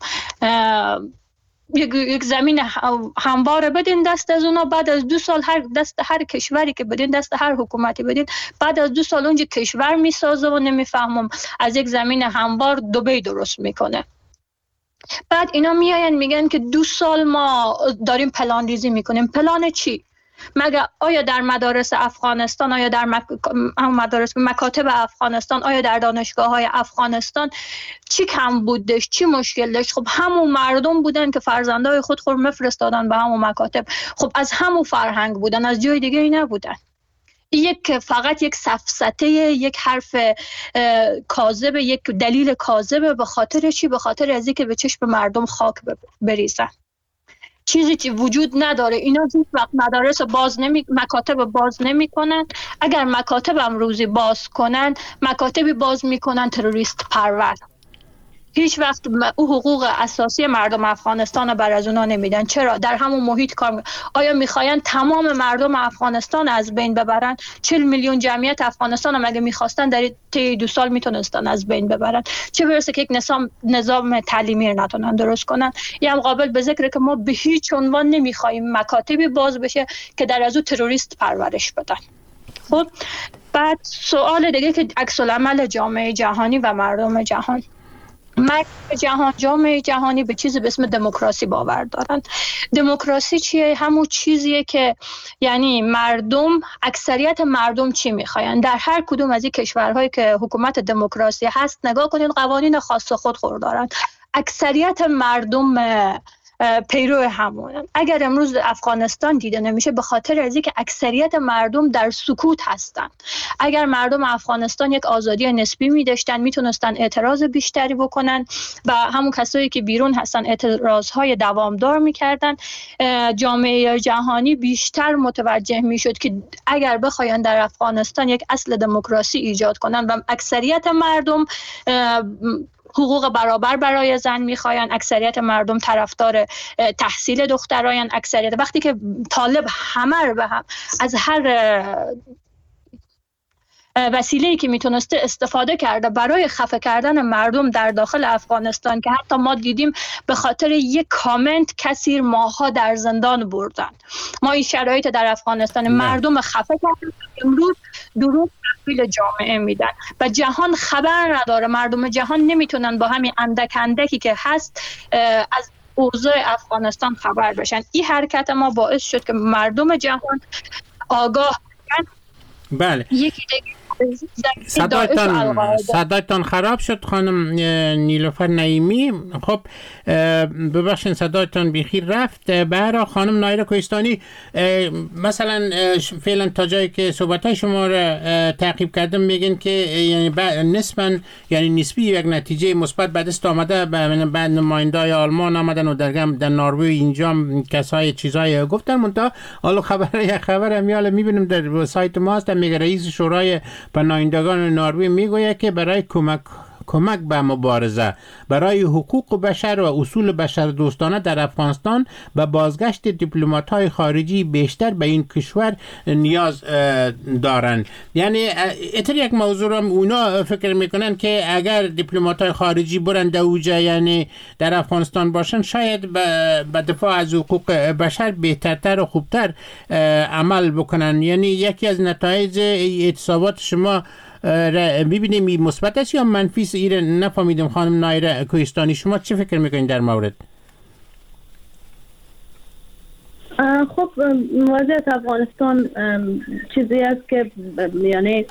M: یک زمین همواره بدین دست از اونا. بعد از 2 سال هر کشوری که بدین دست هر حکومتی بدین، بعد از 2 سال اونجا کشور میسازه و نمیفهمم از یک زمین هموار دبی درست میکنه. بعد اینا میاین میگن که 2 سال ما داریم پلان ریزی میکنیم. پلان چی؟ مگه آیا در مدارس افغانستان، آیا در مکاتب افغانستان، آیا در دانشگاه‌های افغانستان چی کم بودش؟ چی مشکل داشت؟ خب همون مردم بودن که فرزندای خود میفرستادن به همون مکاتب. خب از همون فرهنگ بودن، از جای دیگه ای نبودن. فقط یک سفسطه، یک حرف کاذب، یک دلیل کاذب. به خاطر چی؟ به خاطر از اینکه به چشم مردم خاک بریزن. چیزی که وجود نداره. اینا هیچ وقت مدارس مکاتب باز نمی کنن. اگر مکاتب هم روزی باز کنن، مکاتبی باز میکنن تروریست پرور. هیچ وقت او حقوق اساسی مردم افغانستان بر از اونا نمیدن. چرا؟ در همون محیط کار آیا میخواین تمام مردم افغانستان از بین ببرن؟ 40 میلیون جمعیت افغانستان هم اگه میخواستن در طی 2 سال میتونستن از بین ببرن. چه برسه که یک نظام تعلیمی نتونن درست کنن. یه هم قابل به ذکره که ما به هیچ عنوان نمیخوایم مکاتبی باز بشه که در از او تروریست پرورش بدن. خب بعد سوال دیگه که عکس العمل جامعه جهانی و مردم جهان. جامعه جهانی به چیزی به اسم دموکراسی باور دارن. دموکراسی چیه؟ همون چیزیه که یعنی مردم، اکثریت مردم چی میخواین. در هر کدوم از این کشورهایی که حکومت دموکراسی هست نگاه کنین قوانین خاص خود دارن. اکثریت مردم پیرو همونن. اگر امروز افغانستان دیده نمیشه به خاطر از اینکه اکثریت مردم در سکوت هستن. اگر مردم افغانستان یک آزادی نسبی می‌داشتن میتونستن اعتراض بیشتری بکنن و همون کسایی که بیرون هستن اعتراضهای دوامدار میکردن. جامعه جهانی بیشتر متوجه میشد که اگر بخواین در افغانستان یک اصل دموکراسی ایجاد کنن و اکثریت مردم حقوق برابر برای زن میخواین، اکثریت مردم طرفدار تحصیل دخترایان، اکثریت وقتی که طالب همه رو به هم از هر وسیله‌ای که میتونسته استفاده کرده برای خفه کردن مردم در داخل افغانستان که حتی ما دیدیم به خاطر یک کامنت کسی ماها در زندان بردن. ما این شرایط در افغانستان مردم خفه کردن امروز دروغ تحویل جامعه میدن و جهان خبر نداره. مردم جهان نمیتونن با همین اندکی که هست از اوضاع افغانستان خبر بشن. این حرکت ما باعث شد که مردم جهان آگاه بشن.
K: بله.
M: یکی دیگه
K: صدایتان خراب شد خانم نیلوفر نعیمی. خب ببخشید صدایتان بیخیر رفت. برای خانم نایره کوهستانی مثلا فعلا تا جایی که صحبت‌های شما را تعقیب کردم میگن که یعنی نسباً یعنی نسبی یک نتیجه مثبت به دست آمده. بعد نماینده‌های آلمان آمدن و در نروژ اینجا کسای چیزای گفتن. منتها حالا خبر میاله میبینیم در سایت ما هست میگه رئیس شورای پناهندگان نروژ میگوید که برای کمک به مبارزه برای حقوق بشر و اصول بشر دوستانه در افغانستان و بازگشت دیپلمات‌های خارجی بیشتر به این کشور نیاز دارند. یعنی اتر یک موضوع را اونا فکر میکنن که اگر دیپلمات‌های خارجی برند اوجا یعنی در افغانستان باشن شاید به دفاع از حقوق بشر بهترتر و خوبتر عمل بکنن. یعنی یکی از نتایج اعتصابات شما ببینیم مثبت است یا منفی است؟ ایره نفهمیدم. خانم نایره کوهستانی شما چه فکر میکنید در مورد؟
J: خب وضعیت افغانستان چیزی است که یعنی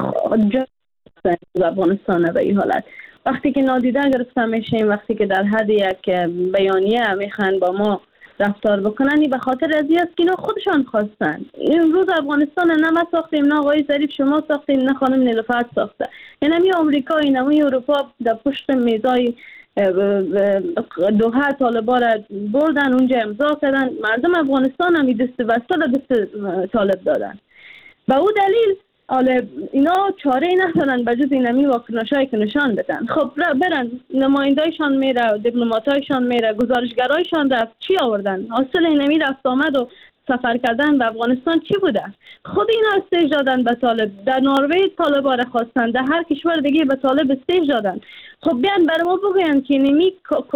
J: افغانستان به این حالت وقتی که نادیده گرفته میشیم، وقتی که در حد یک بیانیه میخوان با ما رفتار بکنن به خاطر از این است که اینا خودشان خواستن. امروز افغانستان نه ما ساختیم، نه آقای ظریف شما ساختیم، نه خانم نیلوفر ساخته. یعنی آمریکا اینمی اروپا در پشت میزای دوحه طالبا را بردن اونجا امضا کردن. مردم افغانستان هم دست بسته دست طالب دادن. به او دلیل اینا چاره ندارن به جز اینمی واکنشایی که نشان بدن. خب برن نمایندایشان میره، دیپلماتایشان میره، گزارشگرایشان رفت چی آوردن؟ حاصل اینمی رفت آمد و سفر کردن به افغانستان چی بوده؟ خود اینا استیج دادن به طالب. در نروژ طالبا را خواستن، در هر کشور دیگه به طالب استیج دادن. خب بیان برای ما بگوین که اینمی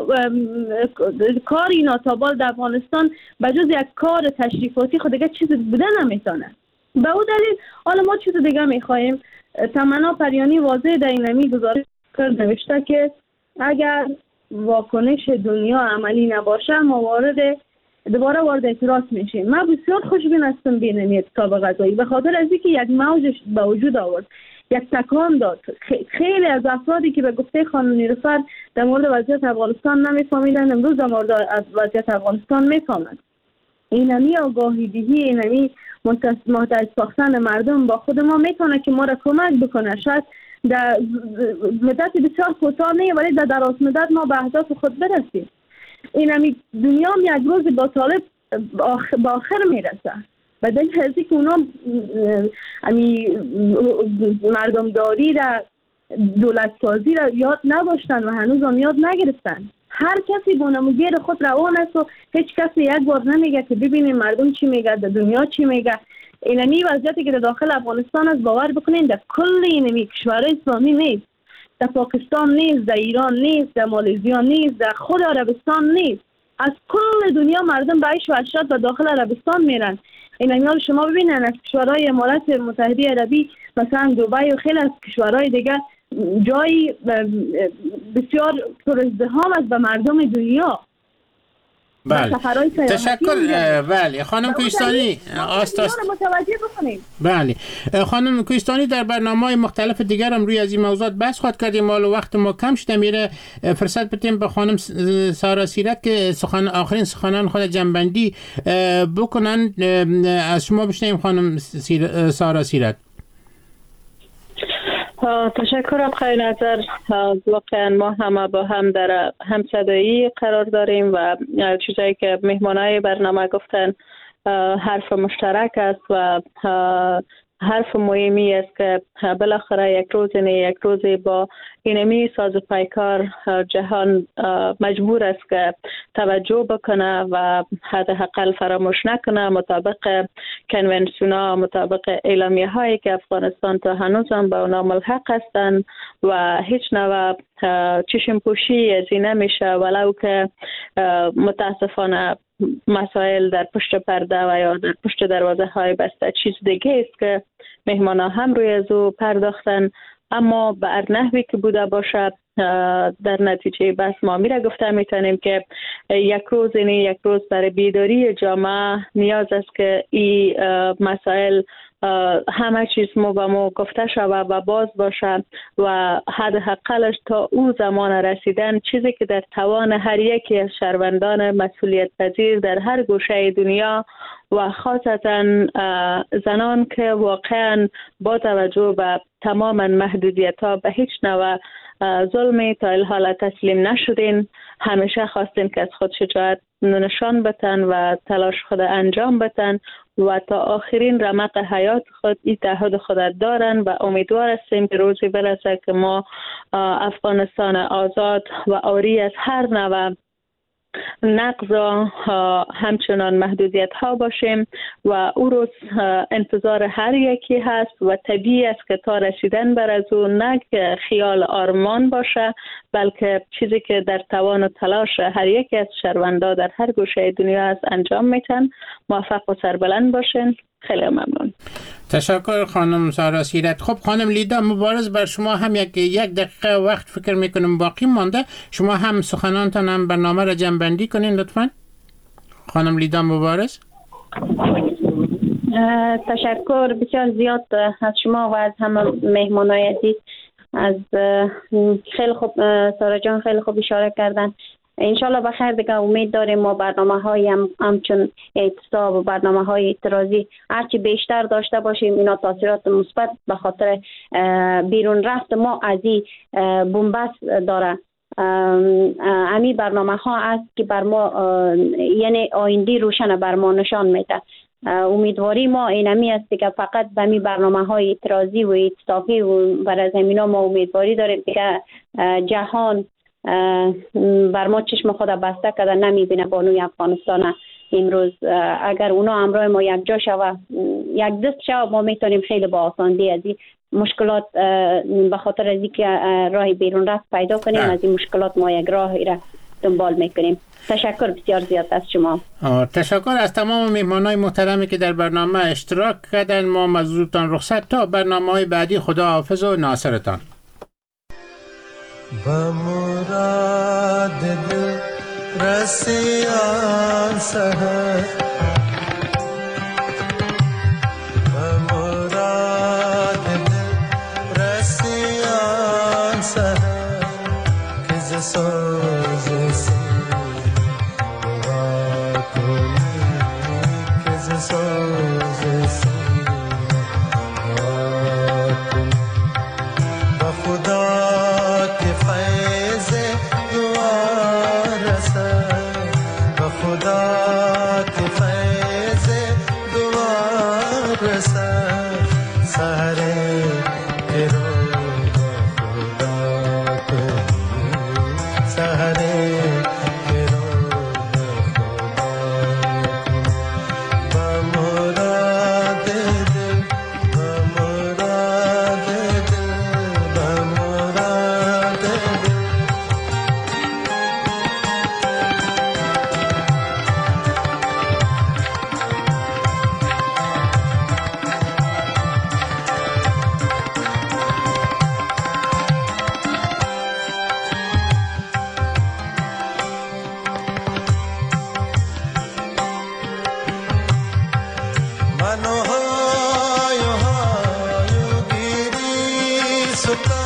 J: کار اینا تا بال در افغانستان به جز یک کار تشریفاتی خود دیگه چیزی بوده نمیتونه. به او دلیل حالا ما چیز دیگه میخواییم. تمنا پریانی واضح در اینمی گزارش نوشته که اگر واکنش دنیا عملی نباشه ما دوباره وارد اعتراض میشیم. من بسیار خوشبین هستم به این اتفاق غذایی به خاطر از اینکه یک موج به وجود آورد، یک تکان داد. خیلی از افرادی که به گفته خانم نیلوفر در مورد وضعیت افغانستان نمیفهمیدن امروز در مورد وضعیت افغانستان میفهمند. اینمی آگاهی دهی، اینمی محتاج ساختن مردم با خود ما میتونه که ما را کمک بکنه. شاید در مدت بسیار کوتاه نه ولی در دراز مدت ما به اهداف خود برسیم. اینمی دنیا هم یک روز با طالب با آخر میرسه. و دلیل هستی که اونا مردمداری را دولت سازی را یاد نداشتن و هنوز هم یاد نگرفتن. هر کسی با نموگیر خود روان است و هیچ کسی یک بار نمیگه که ببینیم مردم چی میگه، در دنیا چی میگه. اینمی وضعیتی که در داخل افغانستان است باور بکنین در کل اینمی کشورهای اسلامی نیست، در پاکستان نیست، در ایران نیست، در مالزیا نیست، در خود عربستان نیست. از کل دنیا مردم به عیش و عشرت و داخل عربستان میرن. این حال شما ببینن از کشورهای امارات متحده عربی مثلا دبی و خیلی از کشورهای دیگه جای بسیار پرازدحام است به مردم دنیا.
K: بله تشکر. بله خانم کوهستانی
J: متوجه بکنیم.
K: بله خانم کوهستانی در برنامه‌های مختلف دیگر هم روی از این موضوعات بحث خواهد کردیم. مال وقت ما کم شده میره، فرصت بدیم به خانم سارا سیرت که آخرین سخنان خود جنبندی بکنن. از شما بشنویم خانم سارا سیرت.
L: تشکر خیلی نظر. واقعا ما همه با هم در همصدایی قرار داریم و چیزایی که مهمانای برنامه گفتن حرف مشترک است و حرف مهمی است که بالاخره یک روزی با اینمی ساز و پیکار جهان مجبور است که توجه بکنه و حداقل فراموش نکنه مطابق کنونسیون‌ها، مطابق اعلامیه هایی که افغانستان تا هنوز هم به اونا ملحق هستند و هیچ نوع چشم پوشی از این نمیشه، ولو که متاسفانه مسائل در پشت پرده و یا در پشت دروازه های بسته چیز دیگه است که مهمانا هم روی از او پرداختن. اما به هر نحوی که بوده باشد در نتیجه بس ما میره گفته میتونیم که یک روز برای بیداری جامعه نیاز است که این مسائل همه چیز مو گفته شود و باز باشد و حداقلش تا او زمان رسیدن چیزی که در توان هر یکی از شهروندان مسئولیت پذیر در هر گوشه دنیا و خاصتا زنان که واقعا با توجه به تمام محدودیت ها به هیچ نوع ظلمی تا الحال تسلیم نشدین، همیشه خواستین که از خود شجاعت نشان بتن و تلاش خود انجام بتن و تا آخرین رمق حیات خود این تعهد خود دارن و امیدوار هستیم که روزی برسه که ما افغانستان آزاد و عاری از هر نوع نقض همچنان محدودیت ها باشیم و او روز انتظار هر یکی هست و طبیعی است که تا رسیدن بر از او نه خیال آرمان باشه بلکه چیزی که در توان و تلاش هر یکی از شهروندا در هر گوشه دنیا است انجام میتن. موفق و سربلند باشین. خیلی ممنون.
K: تشکر خانم سارا سیرت. خب خانم لیدا مبارز، بر شما هم یک دقیقه وقت فکر میکنم باقی مانده، شما هم سخنانتان هم برنامه را جمع‌بندی کنین لطفاً. خانم لیدا مبارز.
N: تشکر بسیار زیاد از شما و از همه مهمانای عزیز. از خیلی خوب سارا جان خیلی خوب اشاره کردن. انشالله بخیر دیگه امید داریم ما برنامه های همچون اعتصاب و برنامه های اعتراضی هرچی بیشتر داشته باشیم. اینا تاثیرات مثبت به خاطر بیرون رفت ما از این بنبست داره. امی برنامه ها است که بر ما یعنی آینده روشن بر ما نشان میده. امیدواری ما اینمی است که فقط به می برنامه های اعتراضی و اعتصابی و برای زمینا ما امیدواری داریم که جهان بر ما چشم خود بسته کرده نمیبینه بانوی افغانستان امروز. اگر اونا همراه ما یک جا شوه یک دست شوه ما میتونیم خیلی با آسانی از این مشکلات به خاطر از اینکه راه بیرون رفت پیدا کنیم از این مشکلات ما یک راهی را دنبال میکنیم. تشکر بسیار زیاد از شما.
K: تشکر از تمام مهمانای محترمی که در برنامه اشتراک کردن. ما مزورتان رخصت تا برنامه‌های بعدی. خدا حافظ و ناصرتان.
O: بمراد دل رسیان سهر بمراد دل رسیان سهر که ز سوز سینه دعا کنی که ز سوز سینه دعا کنی با خدا سهر منو های و گیری ستا